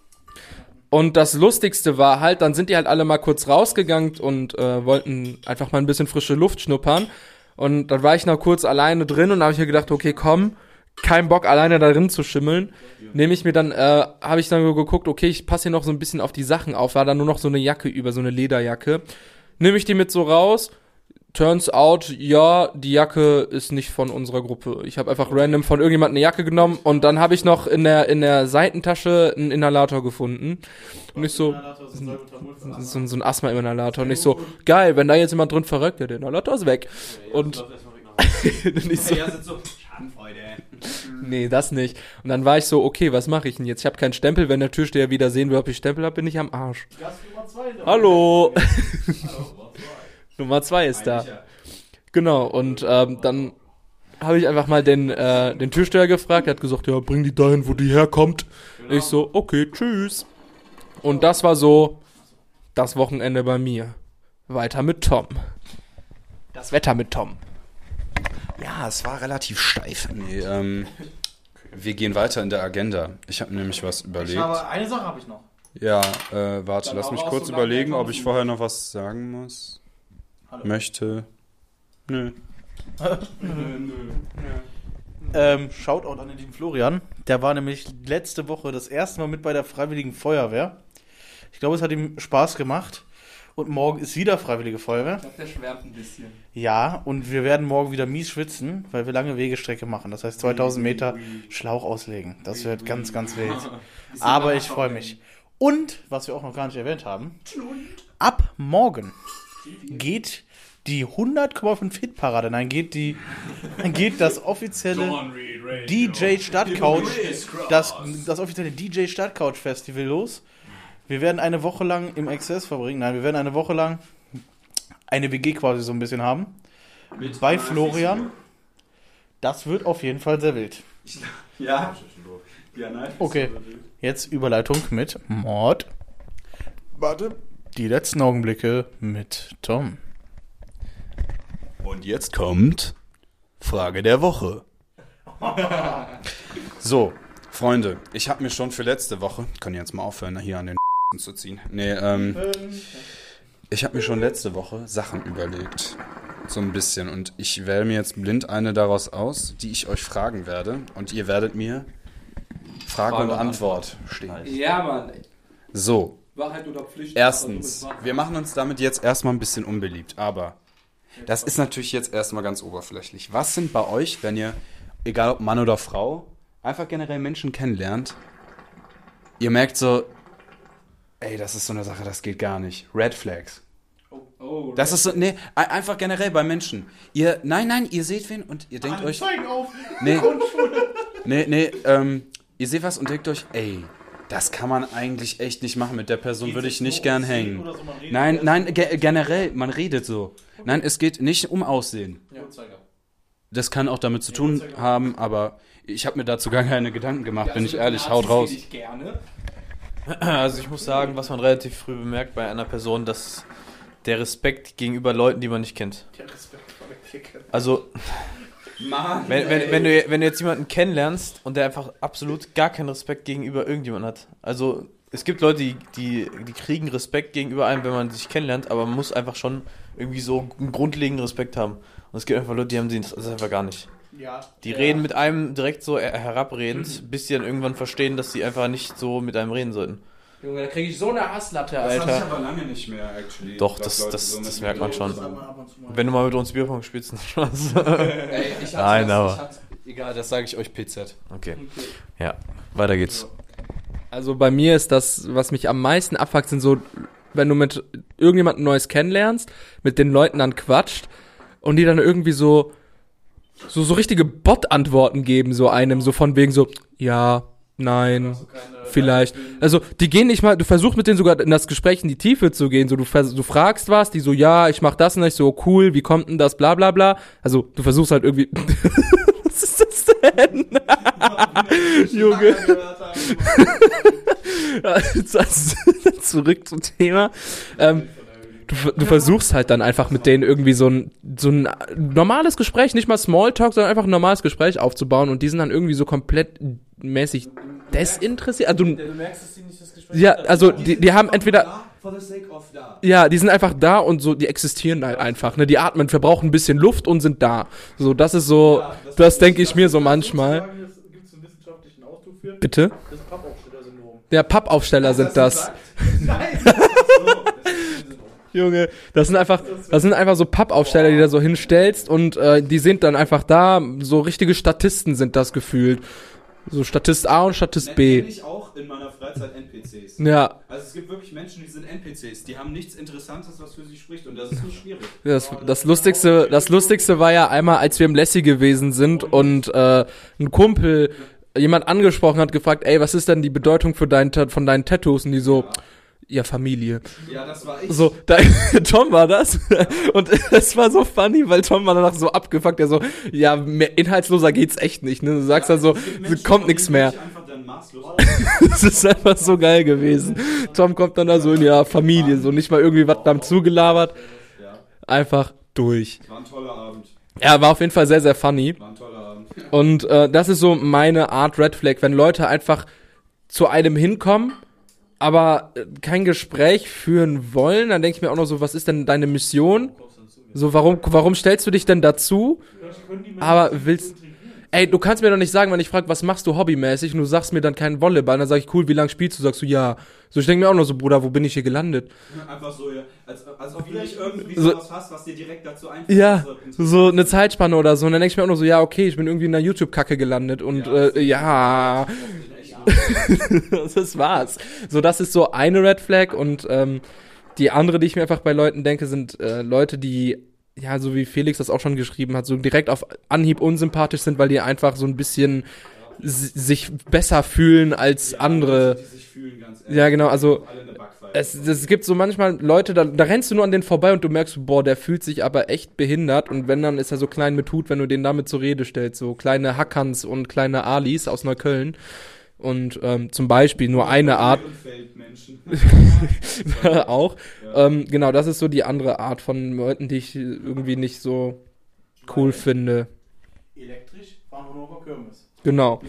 Und das Lustigste war halt, dann sind die halt alle mal kurz rausgegangen und wollten einfach mal ein bisschen frische Luft schnuppern. Und dann war ich noch kurz alleine drin und habe ich mir gedacht, okay, komm, kein Bock alleine da drin zu schimmeln. Habe ich dann geguckt, okay, ich passe hier noch so ein bisschen auf die Sachen auf. War dann nur noch so eine Jacke über, so eine Lederjacke. Nehme ich die mit so raus. Turns out, ja, die Jacke ist nicht von unserer Gruppe. Ich habe einfach random von irgendjemandem eine Jacke genommen und dann habe ich noch in der Seitentasche einen Inhalator gefunden. Und ich so ein Asthma-Inhalator. Und ich so, geil, wenn da jetzt jemand drin verrückt, der Inhalator ist weg. Und ich so, nee, das nicht. Und dann war ich so, okay, was mache ich denn jetzt? Ich habe keinen Stempel. Wenn der Türsteher wieder sehen will, ob ich Stempel habe, bin ich am Arsch. Hallo. Nummer 2 ist da. Genau, und dann habe ich einfach mal den Türsteher gefragt. Er hat gesagt, ja, bring die dahin, wo die herkommt. Genau. Ich so, okay, tschüss. Und das war so das Wochenende bei mir. Weiter mit Tom. Das Wetter mit Tom. Ja, es war relativ steif. Nee, wir gehen weiter in der Agenda. Ich habe nämlich was überlegt. Aber eine Sache habe ich noch. Ja, warte, lass mich kurz überlegen, ob ich vorher noch was sagen muss. Hallo. Möchte. Nö. Shoutout an den lieben Florian. Der war nämlich letzte Woche das erste Mal mit bei der Freiwilligen Feuerwehr. Ich glaube, es hat ihm Spaß gemacht. Und morgen ist wieder Freiwillige Feuerwehr. Ich glaube, der schwärmt ein bisschen. Ja, und wir werden morgen wieder mies schwitzen, weil wir lange Wegestrecke machen. Das heißt 2000 Meter Schlauch auslegen. Das wird ganz, ganz wild. Aber ich freue mich. Und, was wir auch noch gar nicht erwähnt haben, ab morgen geht die 100,5 Hitparade. Dann geht das offizielle DJ Stadtcouch, das offizielle DJ Stadtcouch Festival los. Wir werden eine Woche lang im Exzess verbringen. Nein, wir werden eine Woche lang eine WG quasi so ein bisschen haben. Bei Florian. Das wird auf jeden Fall sehr wild. Ja. Nein. Okay, jetzt Überleitung mit Mord. Warte. Die letzten Augenblicke mit Tom. Und jetzt kommt Frage der Woche. So, Freunde, ich habe mir schon für letzte Woche, kann jetzt mal aufhören, hier an den zu ziehen. Nee, ich habe mir schon letzte Woche Sachen überlegt. So ein bisschen. Und ich wähle mir jetzt blind eine daraus aus, die ich euch fragen werde. Und ihr werdet mir Frage und Antwort stehen. Ja, Mann. So. Wahrheit oder Pflicht? Erstens, wir machen uns damit jetzt erstmal ein bisschen unbeliebt, aber das ist natürlich jetzt erstmal ganz oberflächlich. Was sind bei euch, wenn ihr, egal ob Mann oder Frau, einfach generell Menschen kennenlernt, ihr merkt so, ey, das ist so eine Sache, das geht gar nicht. Red Flags. Oh, Das ist so, nee, einfach generell bei Menschen. Ihr seht wen und ihr denkt euch, Zeigen auf! ihr seht was und denkt euch, ey, das kann man eigentlich echt nicht machen. Mit der Person würde ich nicht gern hängen. Nein, generell, man redet so. Nein, es geht nicht um Aussehen. Das kann auch damit zu tun haben, aber ich habe mir dazu gar keine Gedanken gemacht, bin ich ehrlich, haut raus. Also ich muss sagen, was man relativ früh bemerkt bei einer Person, dass der Respekt gegenüber Leuten, die man nicht kennt. Also, wenn du jetzt jemanden kennenlernst und der einfach absolut gar keinen Respekt gegenüber irgendjemandem hat. Also, es gibt Leute, die kriegen Respekt gegenüber einem, wenn man sich kennenlernt, aber man muss einfach schon irgendwie so einen grundlegenden Respekt haben. Und es gibt einfach Leute, die haben das einfach gar nicht. Die reden mit einem direkt so herabredend, bis sie dann irgendwann verstehen, dass sie einfach nicht so mit einem reden sollten. Junge, da kriege ich so eine Hasslatte, Das Alter. habe ich aber lange nicht mehr, actually. Doch, das merkt man schon. Wenn du mal mit uns Bierpong spielst, nicht Spaß. Ey, Nein, aber. Egal, das sage ich euch PZ. Okay. Ja, weiter geht's. Also bei mir ist das, was mich am meisten abfuckt, sind so, wenn du mit irgendjemandem Neues kennenlernst, mit den Leuten dann quatscht und die dann irgendwie so richtige Bot-Antworten geben, so einem, so von wegen so, ja, nein, vielleicht. Also, die gehen nicht mal, du versuchst mit denen sogar in das Gespräch in die Tiefe zu gehen, so, du fragst was, die so, ja, ich mach das und ich so, cool, wie kommt denn das, bla, bla, bla. Also, du versuchst halt irgendwie, was ist das denn? Junge. Zurück zum Thema. Du versuchst halt dann einfach mit denen irgendwie so ein normales Gespräch, nicht mal Smalltalk, sondern einfach ein normales Gespräch aufzubauen und die sind dann irgendwie so komplett mäßig desinteressiert. Also, Du merkst, dass die nicht das Gespräch ja, also die haben entweder, For the sake of da. ja, die sind einfach da und so, die existieren halt einfach, ne, die atmen, verbrauchen ein bisschen Luft und sind da. So, das ist so, das denke ich mir so manchmal. Gibt es einen wissenschaftlichen Ausdruck für? Bitte? Das Pappaufsteller-Syndrom. Ja, Pappaufsteller sind das. Nein! Junge, das sind einfach so Pappaufsteller, die da so hinstellst und die sind dann einfach da, so richtige Statisten sind das gefühlt. So Statist A und Statist B. Nenne ich auch in meiner Freizeit NPCs. Ja, Also es gibt wirklich Menschen, die sind NPCs, die haben nichts Interessantes, was für sie spricht und das ist nicht schwierig. das Lustigste war ja einmal, als wir im Lassie gewesen sind und ein Kumpel jemand angesprochen hat, gefragt, ey, was ist denn die Bedeutung von deinen Tattoos? Und die so, ja, Familie. Ja, das war ich. So, Tom war das. Und es war so funny, weil Tom war danach so abgefuckt, der so, ja, mehr inhaltsloser geht's echt nicht, ne? Du sagst dann so, kommt nichts mehr. Das ist einfach so geil gewesen. Tom kommt dann da so in, ja, Familie, so nicht mal irgendwie was dann zugelabert. Einfach durch. War ein toller Abend. Ja, war auf jeden Fall sehr, sehr funny. War ein toller Abend. Und das ist so meine Art Red Flag, wenn Leute einfach zu einem hinkommen, aber kein Gespräch führen wollen, dann denke ich mir auch noch so, was ist denn deine Mission? So, warum stellst du dich denn dazu? Aber ey, du kannst mir doch nicht sagen, wenn ich frage, was machst du hobbymäßig und du sagst mir dann keinen Volleyball, dann sage ich, cool, wie lange spielst du? Sagst du, ja. So, ich denke mir auch noch so, Bruder, wo bin ich hier gelandet? Einfach so, ja, als ob du nicht irgendwie So- sowas hast, was dir direkt dazu einfällt. Ja, so eine Zeitspanne oder so. Und dann denke ich mir auch noch so, ja, okay, ich bin irgendwie in einer YouTube-Kacke gelandet und ja. Das war's. So, das ist so eine Red Flag und die andere, die ich mir einfach bei Leuten denke, sind Leute, die ja, so wie Felix das auch schon geschrieben hat, so direkt auf Anhieb unsympathisch sind, weil die einfach so ein bisschen sich besser fühlen als andere. Die sich fühlen, ganz ehrlich. Ja, genau, also Alle eine Backpfeife. es gibt so manchmal Leute, da rennst du nur an denen vorbei und du merkst, boah, der fühlt sich aber echt behindert und wenn, dann ist er so klein mit Hut, wenn du den damit zur Rede stellst, so kleine Hackans und kleine Alis aus Neukölln und zum Beispiel nur eine Art Feldmenschen. auch, Ja. genau, das ist so die andere Art von Leuten, die ich irgendwie nicht so cool finde. Elektrisch fahren wir nur auf der Kirmes. Genau.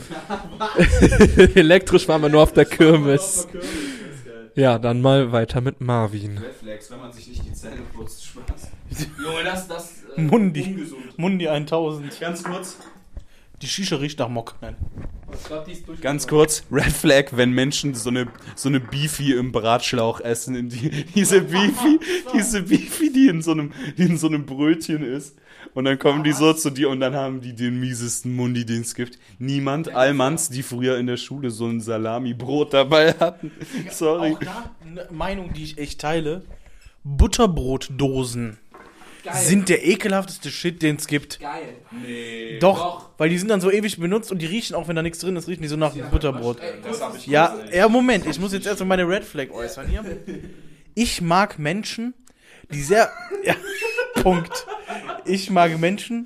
Elektrisch fahren wir nur auf der Kirmes. Ja, dann mal weiter mit Marvin. Reflex, wenn man sich nicht die Zähne putzt, Spaß. Junge, das Mundi. ungesund. Mundi 1000. Ganz kurz. Die Shisha riecht nach Mock. Nein. Ganz kurz, Red Flag, wenn Menschen so eine Beefy im Bratschlauch essen, diese Beefy, die in so einem Brötchen ist. Und dann kommen die so zu dir und dann haben die den miesesten Mundi, den es gibt. Niemand, Allmanns, die früher in der Schule so ein Salami-Brot dabei hatten. Sorry. Auch da eine Meinung, die ich echt teile. Butterbrotdosen sind der ekelhafteste Shit, den es gibt. Geil. Nee. Doch, weil die sind dann so ewig benutzt und die riechen, auch wenn da nichts drin ist, riechen die so nach Butterbrot. Das hab ich Ja, gesehen. Moment, ich muss jetzt erstmal meine Red Flag äußern hier. Ich mag Menschen, die sehr... Ja, Punkt. Ich mag Menschen,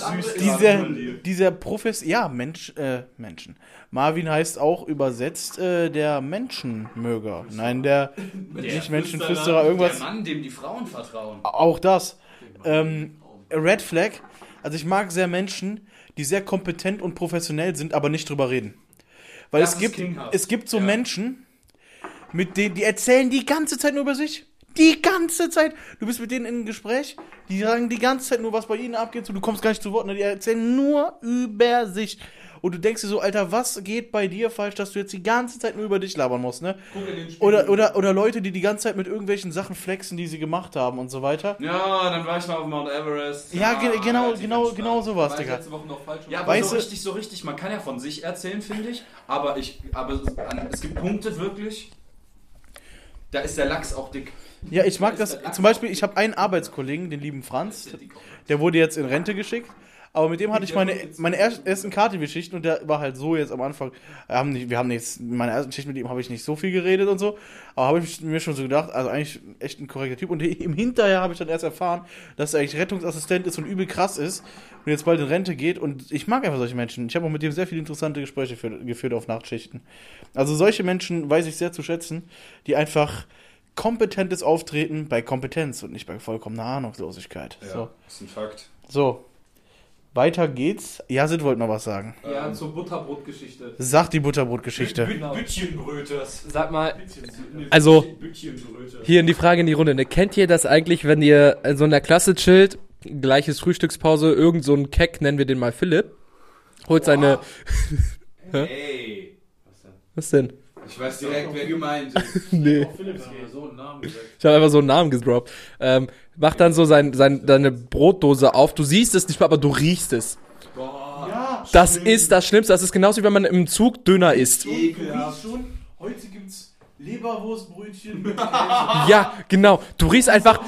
die sehr Menschen. Marvin heißt auch übersetzt der Menschenmöger. Nein, der nicht Menschenflüsterer, irgendwas. Der Mann, dem die Frauen vertrauen. Auch das. Red Flag. Also ich mag sehr Menschen, die sehr kompetent und professionell sind, aber nicht drüber reden. Weil Das ist kinghaft. es gibt so Ja. Menschen, mit denen, die erzählen die ganze Zeit nur über sich. Die ganze Zeit. Du bist mit denen in einem Gespräch, die sagen die ganze Zeit nur, was bei ihnen abgeht, und du kommst gar nicht zu Wort, die erzählen nur über sich. Und du denkst dir so, Alter, was geht bei dir falsch, dass du jetzt die ganze Zeit nur über dich labern musst, ne? Oder Leute, die ganze Zeit mit irgendwelchen Sachen flexen, die sie gemacht haben und so weiter. Ja, dann war ich mal auf Mount Everest. Ja, genau sowas, War ich Digga. letzte Woche noch falsch? Ja, aber Weißt so du- richtig, man kann ja von sich erzählen, finde ich. Aber es gibt Punkte wirklich, da ist der Lachs auch dick. Ja, ich mag das. Zum Beispiel, ich habe einen Arbeitskollegen, den lieben Franz, der wurde jetzt in Rente geschickt. Aber mit dem hatte ich meine ersten Karte-Geschichten und der war halt so jetzt am Anfang. In meiner ersten Geschichte mit ihm habe ich nicht so viel geredet und so. Aber habe ich mir schon so gedacht, also eigentlich echt ein korrekter Typ. Und im Hinterher habe ich dann erst erfahren, dass er eigentlich Rettungsassistent ist und übel krass ist und jetzt bald in Rente geht. Und ich mag einfach solche Menschen. Ich habe auch mit dem sehr viele interessante Gespräche geführt auf Nachtschichten. Also solche Menschen weiß ich sehr zu schätzen, die einfach kompetentes Auftreten bei Kompetenz und nicht bei vollkommener Ahnungslosigkeit. Ist ein Fakt. So. Weiter geht's. Jasid wollte noch was sagen. Ja, zur Butterbrotgeschichte. Sag die Butterbrotgeschichte. Bütchenbröters. Sag mal, also Bütchenbröter. hier in die Frage in die Runde, ne? Kennt ihr das eigentlich, wenn ihr so in der Klasse chillt, gleiches Frühstückspause, irgend so ein Keck, nennen wir den mal Philipp, holt seine... Ey. Was denn? Ich weiß direkt, wer gemeint ist. Nee. So einen Namen gesagt. Ich habe einfach so einen Namen gedroppt. Macht dann so seine Brotdose auf. Du siehst es nicht mal, aber du riechst es. Ja, Das ist das Schlimmste. Das ist genauso wie wenn man im Zug Döner isst. Ekelhaft. schon. Heute gibt's Leberwurstbrötchen. Ja, genau. Du riechst einfach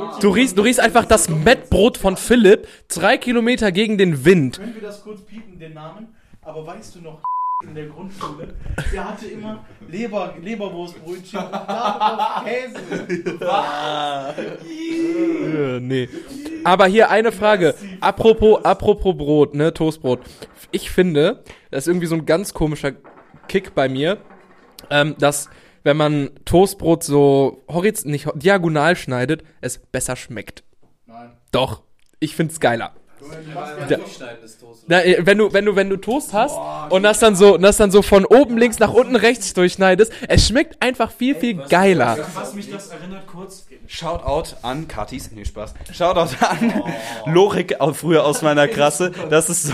das Mettbrot von Philipp 3 Kilometer gegen den Wind. Können wir das kurz piepen, den Namen? Aber weißt du noch, in der Grundschule, der hatte immer Leberwurstbrötchen und darauf Käse. Nee. Aber hier eine Frage. Apropos Brot, ne, Toastbrot. Ich finde, das ist irgendwie so ein ganz komischer Kick bei mir, dass, wenn man Toastbrot so nicht diagonal schneidet, es besser schmeckt. Nein. Doch. Ich find's geiler. Ja. Durchschneidendes Toast. Na, wenn du Toast hast und das dann so von oben links nach unten rechts durchschneidest, es schmeckt einfach viel geiler. Was mich das erinnert kurz, Shoutout an Katis, nee, Spaß. Shoutout an Lorik, früher aus meiner Klasse. Das ist so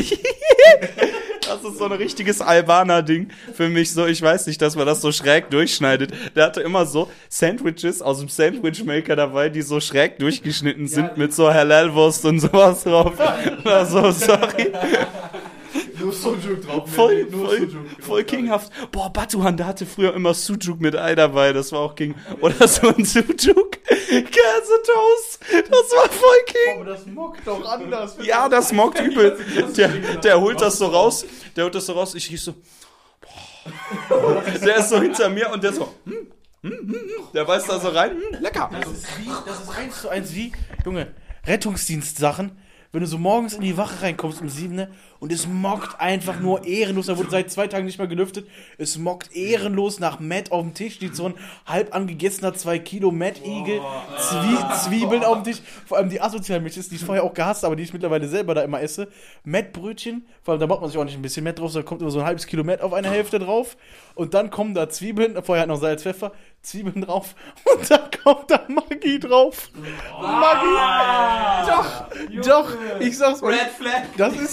ein richtiges Albaner-Ding für mich. So, ich weiß nicht, dass man das so schräg durchschneidet. Der hatte immer so Sandwiches aus dem Sandwichmaker dabei, die so schräg durchgeschnitten sind mit so Halal-Wurst und sowas drauf. Oder so, sorry. Sujuk drauf. Voll kinghaft. Boah, Batuhan, der hatte früher immer Sujuk mit Ei dabei. Das war auch King. Oder so ein Sujuk Käsetoast. Das war voll King. Aber das mockt doch anders. Ja, das mockt übel. Der holt das so raus. Ich riech so, boah. Der ist so hinter mir und der so, der beißt da so rein. Lecker. Das ist 1:1 wie, Junge, Rettungsdienstsachen, wenn du so morgens in die Wache reinkommst um 7, ne, und es mockt einfach nur ehrenlos, da wurde seit 2 Tagen nicht mehr gelüftet, es mockt ehrenlos nach Matt auf dem Tisch, steht so ein halb angegessener 2 Kilo Matt-Igel, Zwiebeln auf dem Tisch, vor allem die asozialen Milches, die ich vorher auch gehasst, aber die ich mittlerweile selber da immer esse, Matt-Brötchen, vor allem da macht man sich auch nicht ein bisschen Matt drauf, da kommt immer so ein halbes Kilo Matt auf eine Hälfte drauf und dann kommen da Zwiebeln, vorher hat noch Salz, Pfeffer, Zwiebeln drauf und dann kommt da Maggi drauf. Maggi! Doch, ich sag's mal. Red Flag. Das ist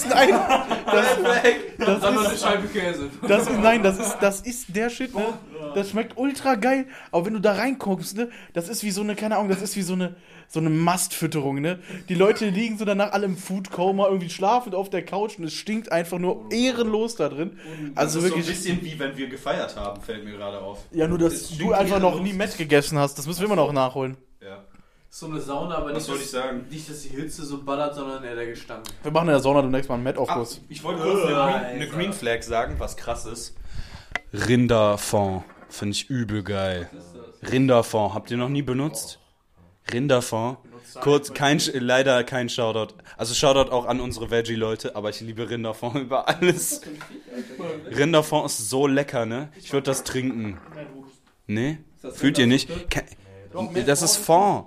Scheibe Käse. Das ist der Shit, ne? Das schmeckt ultra geil. Aber wenn du da reinkommst, ne? Das ist wie so eine, keine Ahnung, das ist wie so eine Mastfütterung, ne? Die Leute liegen so danach alle im Foodcoma, irgendwie schlafend auf der Couch und es stinkt einfach nur ehrenlos da drin. Also wirklich. So ein bisschen wie wenn wir gefeiert haben, fällt mir gerade auf. Ja, nur, dass du einfach noch nie Mett gegessen hast. Das müssen wir immer noch nachholen. Ja. So eine Sauna, aber Was soll ich sagen? Nicht, dass die Hitze so ballert, sondern eher der Gestank. Wir machen in der Sauna demnächst mal einen Mett-Aufguss. Ich wollte kurz eine Green Flag sagen, was krass ist. Rinderfond finde ich übel geil. Rinderfond, habt ihr noch nie benutzt? Rinderfond. Kurz, leider kein Shoutout. Also Shoutout auch an unsere Veggie-Leute, aber ich liebe Rinderfond über alles. Rinderfond ist so lecker, ne? Ich würde das trinken. Nee? Fühlt ihr nicht? Das ist Fond.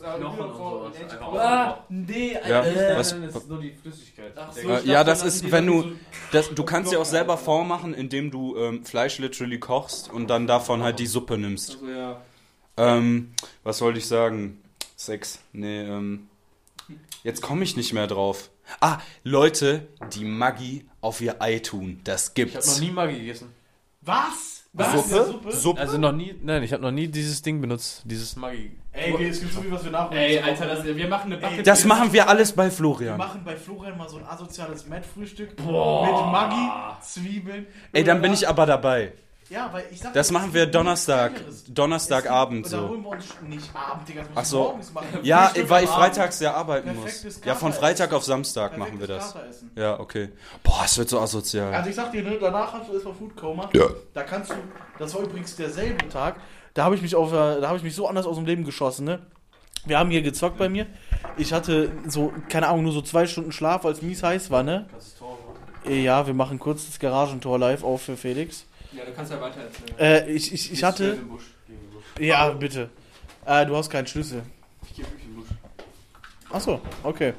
Nee, Ja, das ist nur die Flüssigkeit. Ja, das ist, wenn du kannst ja auch selber Fond machen, indem du Fleisch literally kochst und dann davon halt die Suppe nimmst. Also, ja. Was wollte ich sagen? Sex. Nee, jetzt komme ich nicht mehr drauf. Ah, Leute, die Maggi auf ihr Ei tun. Das Ich habe noch gibt's. nie Maggi gegessen. Was? Suppe? Also noch nie, nein, ich habe noch nie dieses Ding benutzt, dieses Maggi. Ey, okay, es gibt so viel, was wir nachholen. Ey, Alter, wir machen eine Bucket. Das machen wir alles bei Wir Florian. machen bei Florian mal so ein asoziales Matt-Frühstück mit Maggi, Zwiebeln. Ey, dann bin ich aber dabei. Ja, weil ich sag, Das machen wir Donnerstagabend Und dann so. holen wir uns nicht Abend, Digga, das Ach müssen so. wir morgens machen. Ja, Frühstück weil ich am Abend. freitags ja arbeiten muss. Perfektes Ja, von Kater Freitag essen. auf Samstag machen wir Perfektes das. Kater essen. Ja, okay. Boah, es wird so asozial. Also ich sag dir, ne, danach hast du erstmal Foodcoma. Ja. Da kannst du, das war übrigens derselbe Tag, da habe ich mich so anders aus dem Leben geschossen, ne? Wir haben hier gezockt bei mir. Ich hatte so, keine Ahnung, nur so 2 Stunden Schlaf, als mies heiß war, ne? Ja, wir machen kurz das Garagentor live auf für Felix. Ja, du kannst ja weiter erzählen. Ich hatte... Ja, bitte. Du hast keinen Schlüssel. Ich gehe wirklich in den Busch. Achso, okay.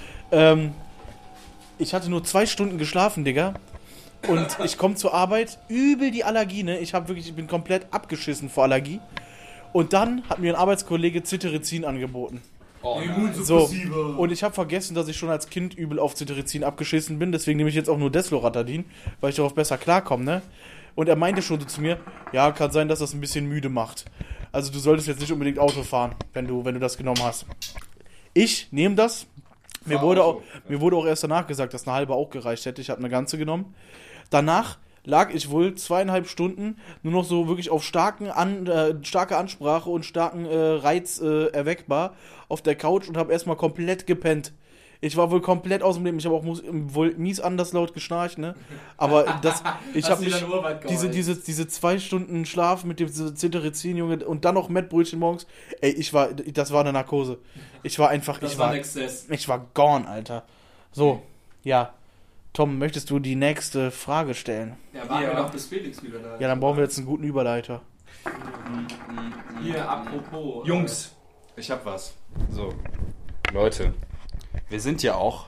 Ich hatte nur 2 Stunden geschlafen, Digga. Und ich komme zur Arbeit, übel die Allergie, ne? Ich bin komplett abgeschissen vor Allergie. Und dann hat mir ein Arbeitskollege Cetirizin angeboten. Oh, So, und ich habe vergessen, dass ich schon als Kind übel auf Cetirizin abgeschissen bin. Deswegen nehme ich jetzt auch nur Desloratadin, weil ich darauf besser klarkomme, ne? Und er meinte schon so zu mir, ja, kann sein, dass das ein bisschen müde macht. Also du solltest jetzt nicht unbedingt Auto fahren, wenn du das genommen hast. Ich nehme das. Mir wurde auch erst danach gesagt, dass eine halbe auch gereicht hätte. Ich habe eine ganze genommen. Danach lag ich wohl 2,5 Stunden nur noch so wirklich auf starke Ansprache und starken Reiz erweckbar auf der Couch und habe erstmal komplett gepennt. Ich war wohl komplett aus dem Leben. Ich habe auch wohl mies anders laut geschnarcht, ne? Aber ich habe mich diese 2 Stunden Schlaf mit dem Cetirizin, Junge, und dann noch Mettbrötchen morgens. Ey, das war eine Narkose. Ich war gone, Alter. So, ja. Tom, möchtest du die nächste Frage stellen? Ja, warten wir noch, bis Felix wieder da ist. Ja, dann brauchen wir jetzt einen guten Überleiter. Hier, apropos. Jungs, ich hab was. So, Leute, wir sind ja auch,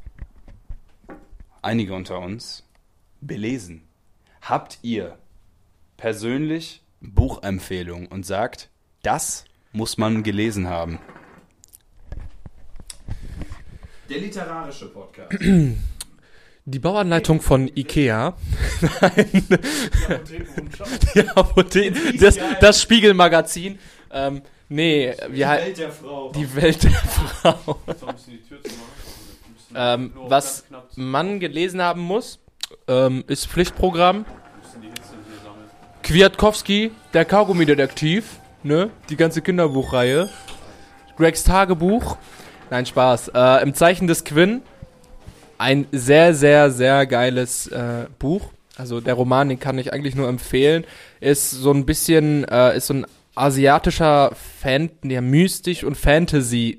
einige unter uns, belesen. Habt ihr persönlich Buchempfehlungen und sagt, das muss man gelesen haben? Der literarische Podcast. Die Bauanleitung von Ikea. Nein. Die Apotheke. Das Spiegelmagazin. Nee, Die Welt der Frau. Die Welt der Frau. So ein bisschen die Tür zu machen. Was man gelesen haben muss, ist Pflichtprogramm. Kwiatkowski, der Kaugummi-Detektiv, ne? Die ganze Kinderbuchreihe. Gregs Tagebuch. Nein, Spaß. Im Zeichen des Quinn. Ein sehr, sehr, sehr geiles Buch. Also der Roman, den kann ich eigentlich nur empfehlen. Ist so ein bisschen, ist so ein asiatischer mystisch und Fantasy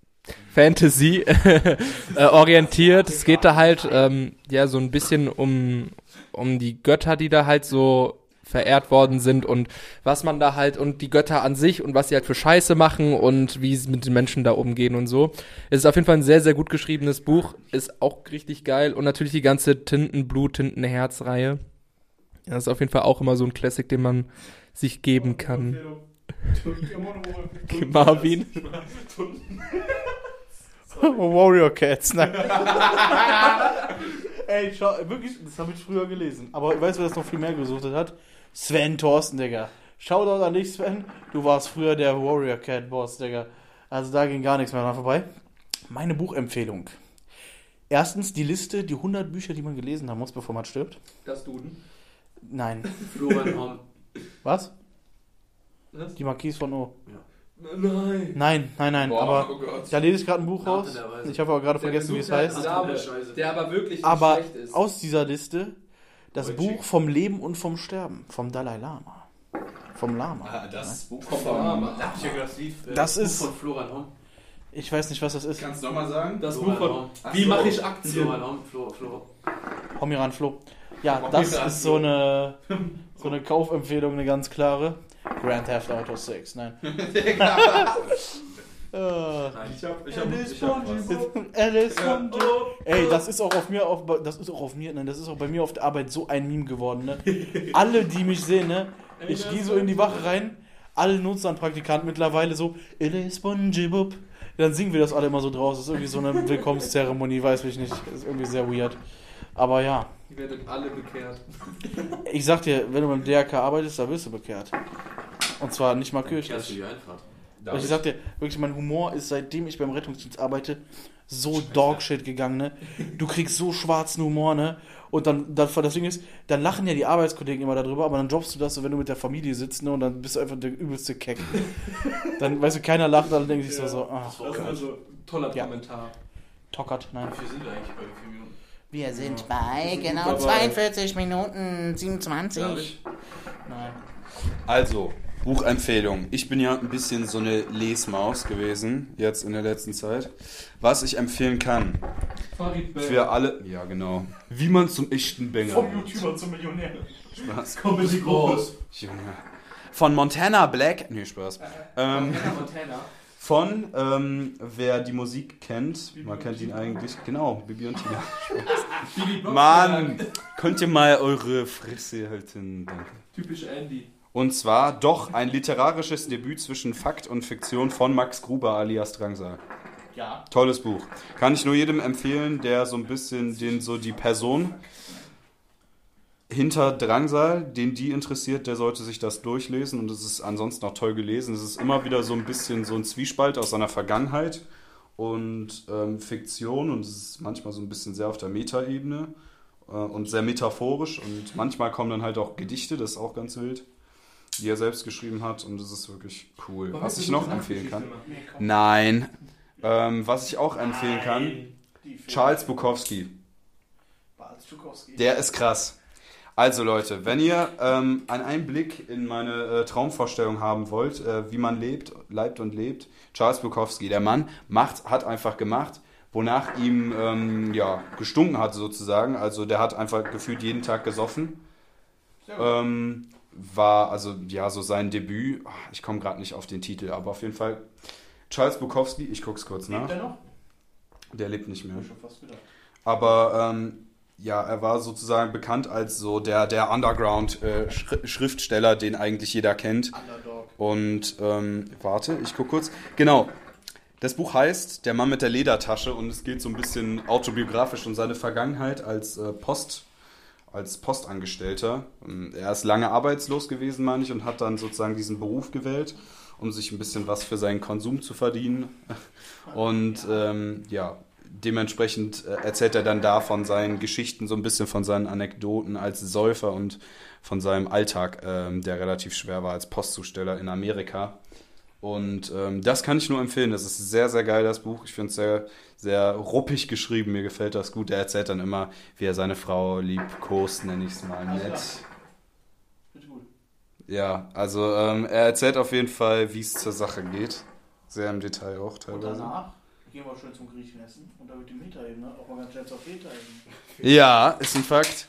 orientiert. Es geht da halt so ein bisschen um die Götter, die da halt so verehrt worden sind und was man da halt und die Götter an sich und was sie halt für Scheiße machen und wie sie mit den Menschen da umgehen und so. Es ist auf jeden Fall ein sehr, sehr gut geschriebenes Buch, ist auch richtig geil und natürlich die ganze Tintenblut-Tintenherz-Reihe. Das ist auf jeden Fall auch immer so ein Classic, den man sich geben kann. Marvin. Warrior Cats, nein. Ey, schau, wirklich, das habe ich früher gelesen. Aber weißt du, wer das noch viel mehr gesucht hat? Sven Thorsten, Digga. Shoutout an dich, Sven. Du warst früher der Warrior Cat Boss, Digga. Also da ging gar nichts mehr dran vorbei. Meine Buchempfehlung. Erstens die Liste, die 100 Bücher, die man gelesen haben muss, bevor man stirbt. Das Duden. Nein. Florian Horn. Was? Was? Die Marquise von O. Nein. Nein. Boah, aber oh Gott. da lese ich gerade ein Buch raus. in der Weise. Ich habe aber gerade vergessen, wie es heißt. Der aber wirklich nicht Aber schlecht ist. aus dieser Liste das Buch vom Leben und vom Sterben vom Dalai Lama. Vom Lama. Das Buch Das ist- von Florian Horn. Ich weiß nicht, was das ist. Kannst du nochmal sagen? Das Florian Buch von Horn. Wie mache ich Aktien? Florian Horn, Flo. Homiran Flo. Ja, das ist so eine Kaufempfehlung, eine ganz klare. Grand Theft Auto 6, nein. Alice Ey, das ist auch bei mir auf der Arbeit so ein Meme geworden, ne? Alle, die mich sehen, ne? Ich gehe so in die Wache rein, alle nutzen dann Praktikanten mittlerweile so, Alice SpongeBob. Dann singen wir das alle immer so draus. Das ist irgendwie so eine Willkommenszeremonie, weiß ich nicht. Das ist irgendwie sehr weird. Aber ja, Ihr werdet alle bekehrt. ich sag dir, wenn du beim DRK arbeitest, da wirst du bekehrt. Und zwar nicht mal Kehrst du kirchlich. die Einfahrt. Ich sag dir, wirklich, mein Humor ist, seitdem ich beim Rettungsdienst arbeite, so Dogshit gegangen, ne? Du kriegst so schwarzen Humor, ne? Und dann das Ding ist, dann lachen ja die Arbeitskollegen immer darüber, aber dann droppst du das so, wenn du mit der Familie sitzt, ne? Und dann bist du einfach der übelste Keck. Dann, weißt du, keiner lacht, dann denke ich so, ach, Das ist also toller Ja. Kommentar. Tockert, nein. Wie viel sind wir eigentlich bei 4 Minuten? Wir sind bei genau 42 Minuten 27. Nein. Also, Buchempfehlung. Ich bin ja ein bisschen so eine Lesmaus gewesen, jetzt in der letzten Zeit. Was ich empfehlen kann, für alle, ja genau, wie man zum echten Banger wird. zum Millionär. Spaß. Comedy groß. Junge. Von Montana Black, nee, Spaß. Von, wer die Musik kennt, man kennt ihn eigentlich, genau, Bibi und Tina. Mann, könnt ihr mal eure Fresse halten, danke. Typisch Andy. Und zwar doch ein literarisches Debüt zwischen Fakt und Fiktion von Max Gruber alias Drangsal. Ja. Tolles Buch. Kann ich nur jedem empfehlen, der so ein bisschen die Person hinter Drangsal, den die interessiert, der sollte sich das durchlesen und es ist ansonsten auch toll gelesen. Es ist immer wieder so ein bisschen so ein Zwiespalt aus seiner Vergangenheit und Fiktion und es ist manchmal so ein bisschen sehr auf der Metaebene und sehr metaphorisch und manchmal kommen dann halt auch Gedichte, das ist auch ganz wild, die er selbst geschrieben hat und das ist wirklich cool. Was ich noch empfehlen kann? Nein. Was ich auch empfehlen kann, Charles Bukowski. Der ist krass. Also Leute, wenn ihr einen Einblick in meine Traumvorstellung haben wollt, wie man lebt und lebt, Charles Bukowski, der Mann hat einfach gemacht, wonach ihm gestunken hat sozusagen. Also der hat einfach gefühlt jeden Tag gesoffen. War also ja so sein Debüt. Ich komme gerade nicht auf den Titel, aber auf jeden Fall Charles Bukowski. Ich guck's kurz nach. Lebt er noch? Der lebt nicht mehr. Schon fast gedacht. Aber er war sozusagen bekannt als so der Underground-Schriftsteller, den eigentlich jeder kennt. Underdog. Und warte, ich guck kurz. Genau. Das Buch heißt Der Mann mit der Ledertasche und es geht so ein bisschen autobiografisch um seine Vergangenheit als Postangestellter. Er ist lange arbeitslos gewesen, meine ich, und hat dann sozusagen diesen Beruf gewählt, um sich ein bisschen was für seinen Konsum zu verdienen. Und dementsprechend erzählt er dann da von seinen Geschichten, so ein bisschen von seinen Anekdoten als Säufer und von seinem Alltag, der relativ schwer war als Postzusteller in Amerika. Und das kann ich nur empfehlen. Das ist sehr, sehr geil, das Buch. Ich finde es sehr, sehr ruppig geschrieben. Mir gefällt das gut. Er erzählt dann immer, wie er seine Frau liebkost, nenne ich es mal nett. Ja, also er erzählt auf jeden Fall, wie es zur Sache geht. Sehr im Detail auch Und teilweise. danach gehen wir schön zum Griechen essen und da wird die Metaebene auch mal ganz schnell zur Beta-Ebene. Ja, ist ein Fakt.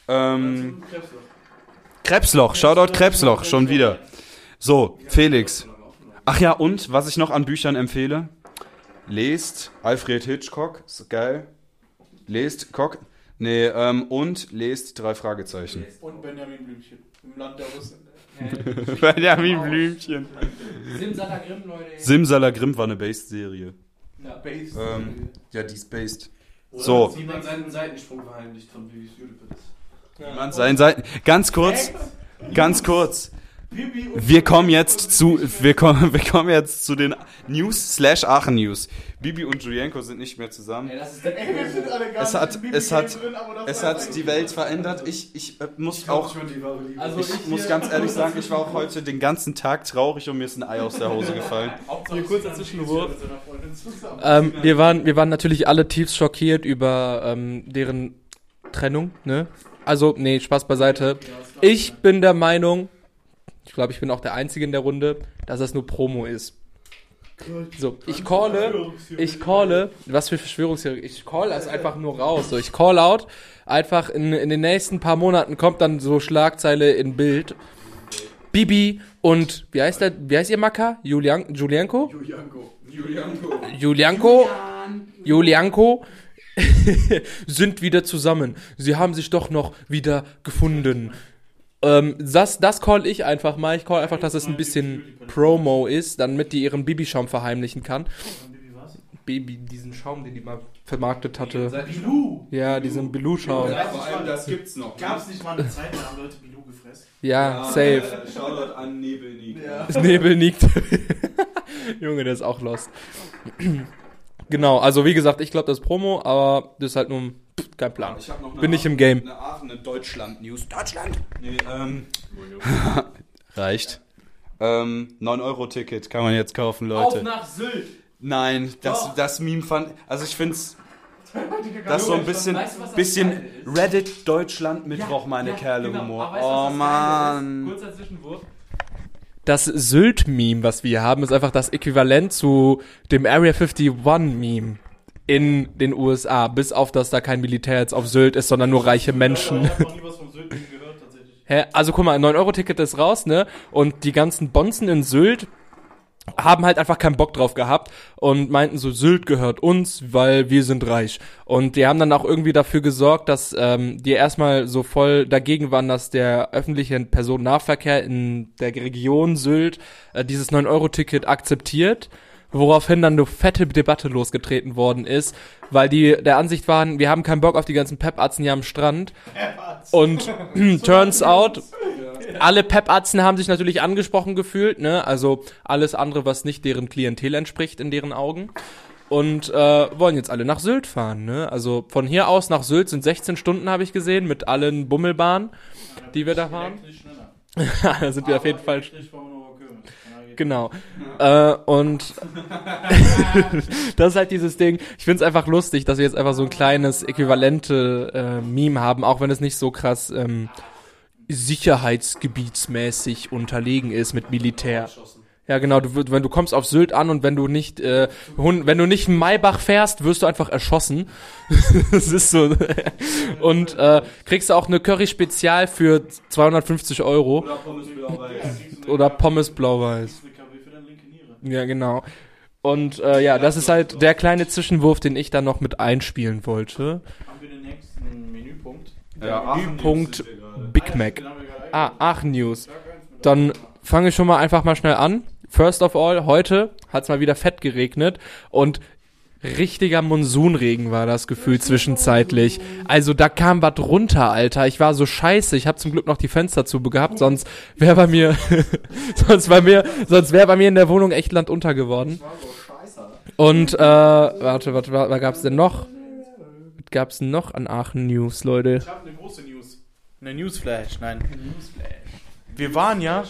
Krebsloch, Shoutout Krebsloch, schon wieder. So, Felix. Ach ja, und was ich noch an Büchern empfehle, lest Alfred Hitchcock, ist geil. Lest und lest 3 Fragezeichen. Und Benjamin Blümchen im Land der Russen. Benjamin Blümchen. Simsalagrim, Leute. Simsalagrim war eine Based-Serie. Ja, Base. Ja, die ist Based. So. Wie man seinen Seitensprung verheimlicht von Bibis Beautiful. Ganz kurz. Wir kommen jetzt zu den News/Aachen News. Bibi und Julienko sind nicht mehr zusammen. Es hat die Welt verändert. Ich muss ganz ehrlich sagen, ich war auch heute den ganzen Tag traurig und mir ist ein Ei aus der Hose gefallen. Hier kurzer Zwischenwurf. Wir waren natürlich alle tiefst schockiert über deren Trennung, ne? Also, nee, Spaß beiseite. Ich bin der Meinung, ich glaube, ich bin auch der Einzige in der Runde, dass das nur Promo ist. So, ich calle, was für Verschwörungstheorie, ich call das einfach nur raus. So, ich call out, einfach in den nächsten paar Monaten kommt dann so Schlagzeile in Bild. Bibi und, wie heißt ihr Macker? Julienko sind wieder zusammen. Sie haben sich doch noch wieder gefunden. Das call ich einfach mal. Ich call einfach, dass es ein bisschen Promo ist, damit die ihren Bibi-Schaum verheimlichen kann. Bibi, diesen Schaum, den die mal vermarktet hatte. Bilou? Ja, diesen Bilou-Schaum. Vor allem, das gibt's noch. Gab's nicht mal eine Zeit, da haben Leute Bilou gefressen? Ja, safe. Shoutout an Nebelnik. Nebel nickt. Junge, der ist auch lost. Genau, also wie gesagt, ich glaube, das ist Promo, aber das ist halt nur kein Plan. Ich hab noch Bin nicht im Game. Eine Deutschland-News. Deutschland! Nee, reicht. 9-Euro-Ticket kann man jetzt kaufen, Leute. nach Sylt! Nein, das Meme fand... Also ich find's... Das ist so ein bisschen Reddit Deutschland Mittwoch, meine Kerle-Humor. Oh Mann. Kurzer Zwischenwurf. Das Sylt-Meme, was wir haben, ist einfach das Äquivalent zu dem Area 51-Meme in den USA. Bis auf, dass da kein Militär jetzt auf Sylt ist, sondern nur reiche Menschen. Ich habe noch nie was vom Sylt-Meme gehört, tatsächlich. Hä? Also guck mal, ein 9-Euro-Ticket ist raus, ne? Und die ganzen Bonzen in Sylt haben halt einfach keinen Bock drauf gehabt und meinten so, Sylt gehört uns, weil wir sind reich. Und die haben dann auch irgendwie dafür gesorgt, dass die erstmal so voll dagegen waren, dass der öffentliche Personennahverkehr in der Region Sylt dieses 9-Euro-Ticket akzeptiert, woraufhin dann eine fette Debatte losgetreten worden ist, weil die der Ansicht waren, wir haben keinen Bock auf die ganzen Pep-Atzen hier am Strand. Und turns out... Alle Pep-Atzen haben sich natürlich angesprochen gefühlt, ne? Also alles andere, was nicht deren Klientel entspricht in deren Augen. Und wollen jetzt alle nach Sylt fahren, ne? Also von hier aus nach Sylt sind 16 Stunden, habe ich gesehen, mit allen Bummelbahnen, die wir da fahren. Da sind wir auf jeden Fall... Genau. Und das ist halt dieses Ding. Ich find's einfach lustig, dass wir jetzt einfach so ein kleines äquivalente Meme haben, auch wenn es nicht so krass... sicherheitsgebietsmäßig unterlegen ist mit Militär. Ja, genau, wenn du kommst auf Sylt an und wenn du nicht in Maybach fährst, wirst du einfach erschossen. Das ist so. Und kriegst du auch eine Curry Spezial für 250 Euro. Oder Pommes Blau-Weiß. Ja, genau. Und ja, das ist halt der kleine Zwischenwurf, den ich dann noch mit einspielen wollte. Haben wir den nächsten Menüpunkt? Ja, Menüpunkt Big Mac. Aachen News. Dann fange ich schon mal einfach mal schnell an. First of all, heute hat es mal wieder fett geregnet und richtiger Monsunregen war das Gefühl zwischenzeitlich. Also da kam was runter, Alter. Ich war so scheiße. Ich habe zum Glück noch die Fenster zu gehabt, sonst wäre bei mir in der Wohnung echt Land unter geworden. Und, warte, was gab's denn noch? Was gab's denn noch an Aachen News, Leute? Ich habe eine große News. Eine Newsflash, nein. Wir waren ja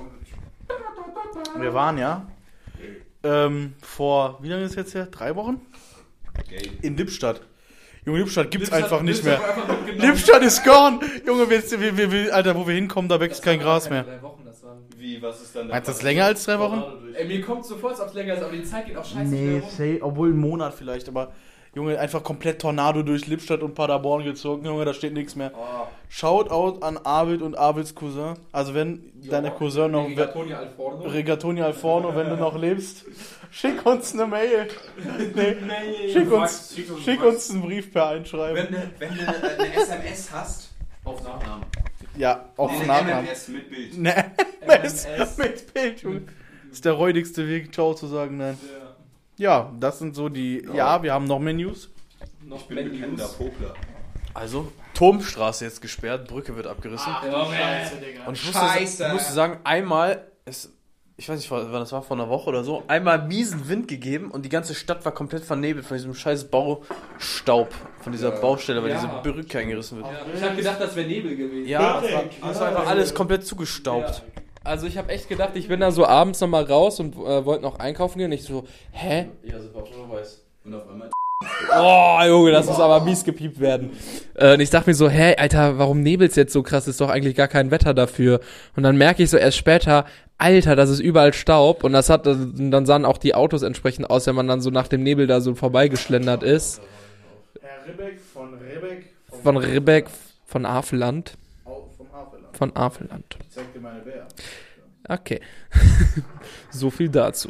vor, wie lange ist es jetzt her? 3 Wochen? In Lippstadt. Junge, Lippstadt gibt's einfach nicht mehr. Lippstadt ist gone! Junge, Alter, wo wir hinkommen, da wächst kein Gras mehr. 3 Wochen, das waren. Wie, was ist dann Meinst du das länger als 3 Wochen? Ey, mir kommt sofort, als ob es länger ist, aber die Zeit geht auch scheiße Nee, schnell rum. obwohl einen Monat vielleicht, aber Junge, einfach komplett Tornado durch Lippstadt und Paderborn gezogen, Junge, da steht nichts mehr. Shoutout an Arvid und Arvids Cousin. Also wenn deine Cousin noch... Rigatoni Alforno, wenn du noch lebst, schick uns eine Mail. Nee, schick uns einen Brief per Einschreiben. Wenn du eine SMS hast, Auf Nachnamen. Ja, auf eine Nachnamen. MMS mit Bild. Ne, MMS. mit Bild, Junge. Das ist der räudigste Weg, ciao zu sagen, nein. Ja, das sind so die... Ja, wir haben noch mehr News. Ich bin bekennender Popler. Also, Turmstraße jetzt gesperrt, Brücke wird abgerissen. Und ich musste sagen, einmal, ich weiß nicht, wann das war, vor einer Woche oder so, einmal miesen Wind gegeben und die ganze Stadt war komplett vernebelt von diesem scheiß Baustaub, von dieser Baustelle, weil diese Brücke eingerissen wird. Ich habe gedacht, das wäre Nebel gewesen. Ja, das war einfach alles komplett zugestaubt. Also ich habe echt gedacht, ich bin da so abends nochmal raus und wollte noch einkaufen gehen und ich so, hä? Ja, das war schon weiß. Und auf einmal... Oh, Junge, das muss aber mies gepiept werden. Und ich dachte mir so, hä, Alter, warum nebelt's jetzt so krass? Ist doch eigentlich gar kein Wetter dafür. Und dann merke ich so erst später, Alter, das ist überall Staub. Und dann sahen auch die Autos entsprechend aus, wenn man dann so nach dem Nebel da so vorbeigeschlendert ist. Herr Ribbeck Von Ribbeck, von Afeland. vom Havelland. Von Afeland. Ich zeig dir meine Bär. Okay. So viel dazu.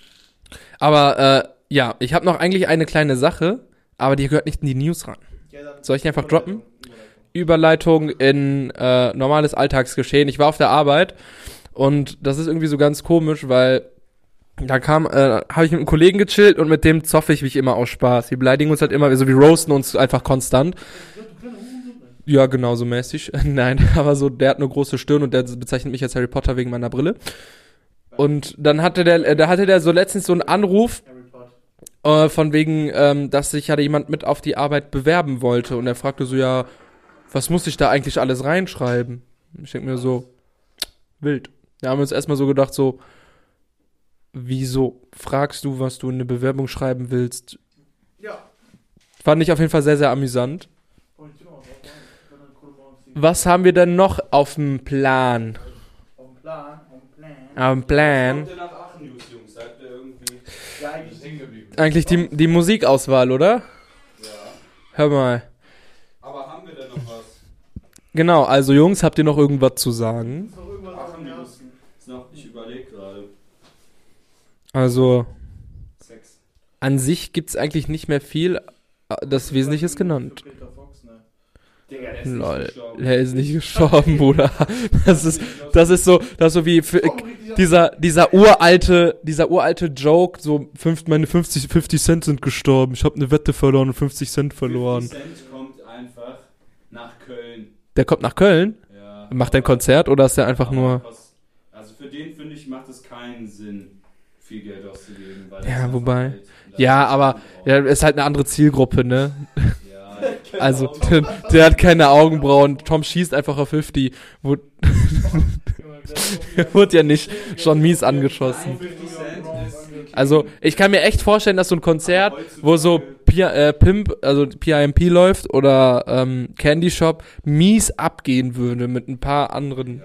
Aber, ja, ich habe noch eigentlich eine kleine Sache, aber die gehört nicht in die News rein. Soll ich die einfach droppen? Überleitung in normales Alltagsgeschehen. Ich war auf der Arbeit und das ist irgendwie so ganz komisch, weil da habe ich mit einem Kollegen gechillt und mit dem zoffe ich mich immer aus Spaß. Wir beleidigen uns halt immer, also wir roasten uns einfach konstant. Ja, genau so mäßig. Nein, aber so, der hat eine große Stirn und der bezeichnet mich als Harry Potter wegen meiner Brille. Und dann hatte der so letztens so einen Anruf, von wegen, dass sich ja jemand mit auf die Arbeit bewerben wollte. Und er fragte so, ja, was muss ich da eigentlich alles reinschreiben? Ich denke mir so, wild. Wir haben uns erstmal so gedacht, so, wieso fragst du, was du in eine Bewerbung schreiben willst? Ja. Fand ich auf jeden Fall sehr, sehr amüsant. Was haben wir denn noch auf dem Plan? Auf dem Plan? Kommt ihr nach Aachen News, Jungs? Seid ihr irgendwie... Eigentlich die Musikauswahl, oder? Ja. Hör mal. Aber haben wir denn noch was? Genau, also Jungs, habt ihr noch irgendwas zu sagen? Aachen News. Ich überlege gerade. Also, Sex. an sich gibt's eigentlich nicht mehr viel. Das Wesentliche ist genannt. Digga, der ist Lol. nicht gestorben. Er ist nicht gestorben, Bruder. Das ist so wie dieser uralte Joke, so meine 50 Cent sind gestorben. Ich habe eine Wette verloren und 50 Cent verloren. 50 Cent kommt einfach nach Köln. Der kommt nach Köln? Ja. Macht er ein Konzert oder ist der einfach nur... Also für den, finde ich, macht es keinen Sinn, viel Geld auszugeben. Weil Ja, das wobei... einfach Geld- Ja, aber ja, ist halt eine andere Zielgruppe, ne? Ja, Also, der hat keine Augenbrauen. Tom schießt einfach auf 50. Wurde ja nicht schon mies angeschossen. 50 Cent ist... Also, ich kann mir echt vorstellen, dass so ein Konzert, wo so PIMP läuft oder Candy Shop mies abgehen würde mit ein paar anderen.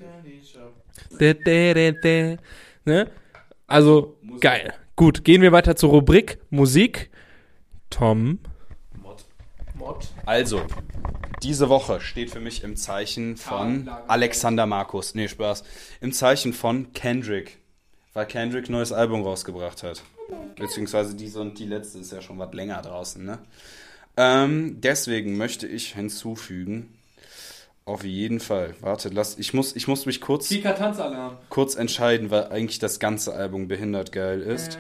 Ne? Also, geil. Gut, gehen wir weiter zur Rubrik Musik. Tom. Also, diese Woche steht für mich im Zeichen von Alexander Markus. Nee, Spaß. Im Zeichen von Kendrick. Weil Kendrick ein neues Album rausgebracht hat. Beziehungsweise diese und die letzte ist ja schon was länger draußen, ne? Deswegen möchte ich hinzufügen, auf jeden Fall, warte, ich muss mich kurz entscheiden, weil eigentlich das ganze Album behindert geil ist.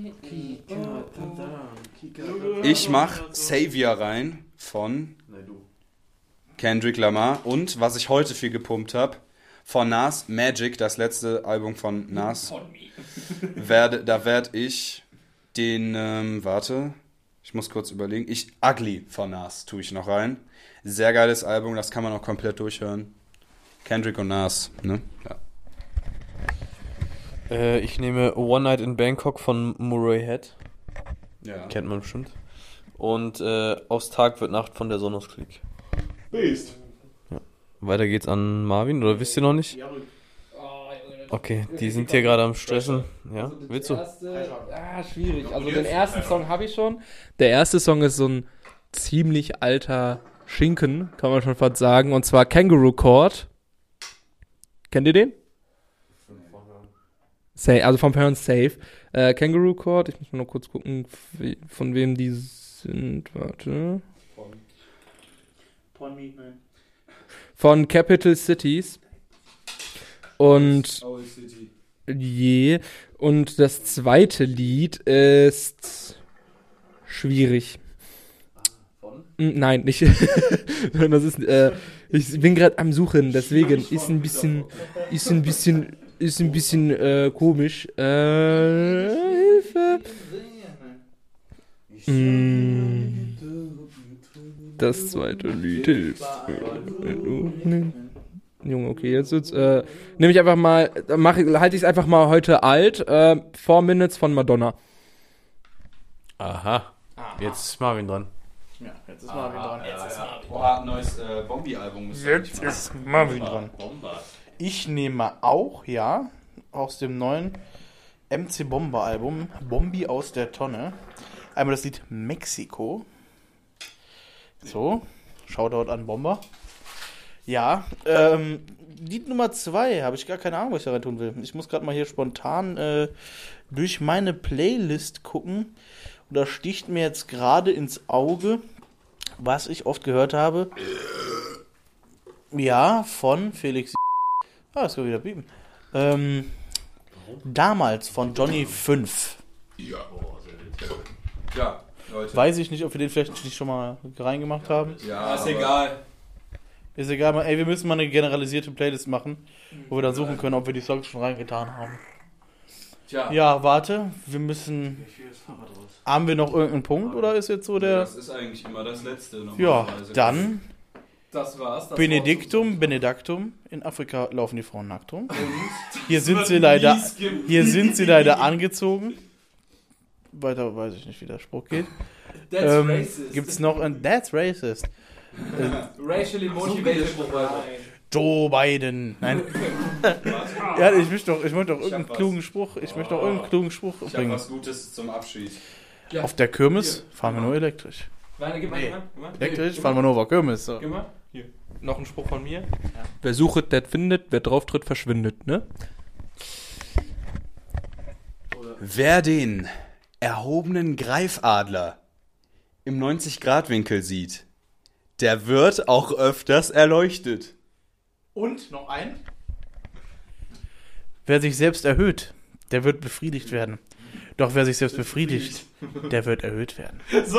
Ich mach Savior rein von Kendrick Lamar und, was ich heute viel gepumpt habe, von Nas, Magic, das letzte Album von Nas. Da werde ich Den, warte, ich muss kurz überlegen. Ugly von Nas tue ich noch rein. Sehr geiles Album, das kann man auch komplett durchhören. Kendrick und Nas, ne? Ja. Ich nehme One Night in Bangkok von Murray Head. Ja. Kennt man bestimmt. Und Aus Tag wird Nacht von der Sonos-Klick. Beast. Ja. Weiter geht's an Marvin, oder wisst ihr noch nicht? Okay, die sind hier gerade am Stressen. Ja, willst du? Schwierig. Also den ersten Song habe ich schon. Der erste Song ist so ein ziemlich alter Schinken, kann man schon fast sagen. Und zwar Kangaroo Court. Kennt ihr den? Also vom Parents Safe. Kangaroo Court, ich muss mal noch kurz gucken, von wem die sind. Warte. Von Capital Cities. Und und das zweite Lied ist schwierig. Nein, nicht. Das ist, ich bin gerade am Suchen, deswegen ist ein bisschen komisch. Hilfe. Das zweite Lied hilft. Junge, okay, jetzt nehme ich einfach mal, halte ich es einfach mal heute alt. 4 Minutes von Madonna. Aha. Jetzt ist Marvin dran. Ja, jetzt ist Marvin dran. Boah, ein neues Bombi-Album. Jetzt ist Marvin dran. Ich nehme auch, ja, aus dem neuen MC Bomber Album, Bombi aus der Tonne, einmal das Lied Mexiko. So, Shoutout an Bomber. Ja, Lied Nummer 2, habe ich gar keine Ahnung, was ich da rein tun will. Ich muss gerade mal hier spontan durch meine Playlist gucken. Und da sticht mir jetzt gerade ins Auge, was ich oft gehört habe. Ja, von Felix. Das kann wieder bieben. Damals von Johnny 5. Ja, Leute. Weiß ich nicht, ob wir den vielleicht nicht schon mal reingemacht haben. Ja, Ist egal. Ist egal, ey, wir müssen mal eine generalisierte Playlist machen, wo wir dann suchen können, ob wir die Songs schon reingetan haben. Tja. Ja, warte, wir müssen... Haben wir noch irgendeinen Punkt oder ist jetzt so der... Das ist eigentlich immer das Letzte. Ja, dann Das war's. Benediktum, in Afrika laufen die Frauen nackt rum. Hier sind sie leider angezogen. Weiter weiß ich nicht, wie der Spruch geht. That's racist. Gibt's noch ein That's Racist? Racially motivated Spruch. Joe Biden. Nein. Ja, ich möchte doch irgendeinen klugen Spruch. Ich möchte doch irgendeinen klugen Spruch Ich habe bringen. was Gutes zum Abschied. Auf der Kirmes fahren wir nur elektrisch. Warte, gib mal. Elektrisch fahren wir nur auf Kirmes. So. Gib mal. Hier. Noch ein Spruch von mir. Ja. Wer sucht, der findet. Wer drauf tritt, verschwindet, ne? Wer den erhobenen Greifadler im 90-Grad-Winkel sieht, der wird auch öfters erleuchtet. Und noch ein. Wer sich selbst erhöht, der wird befriedigt werden. Doch wer sich selbst befriedigt, der wird erhöht werden.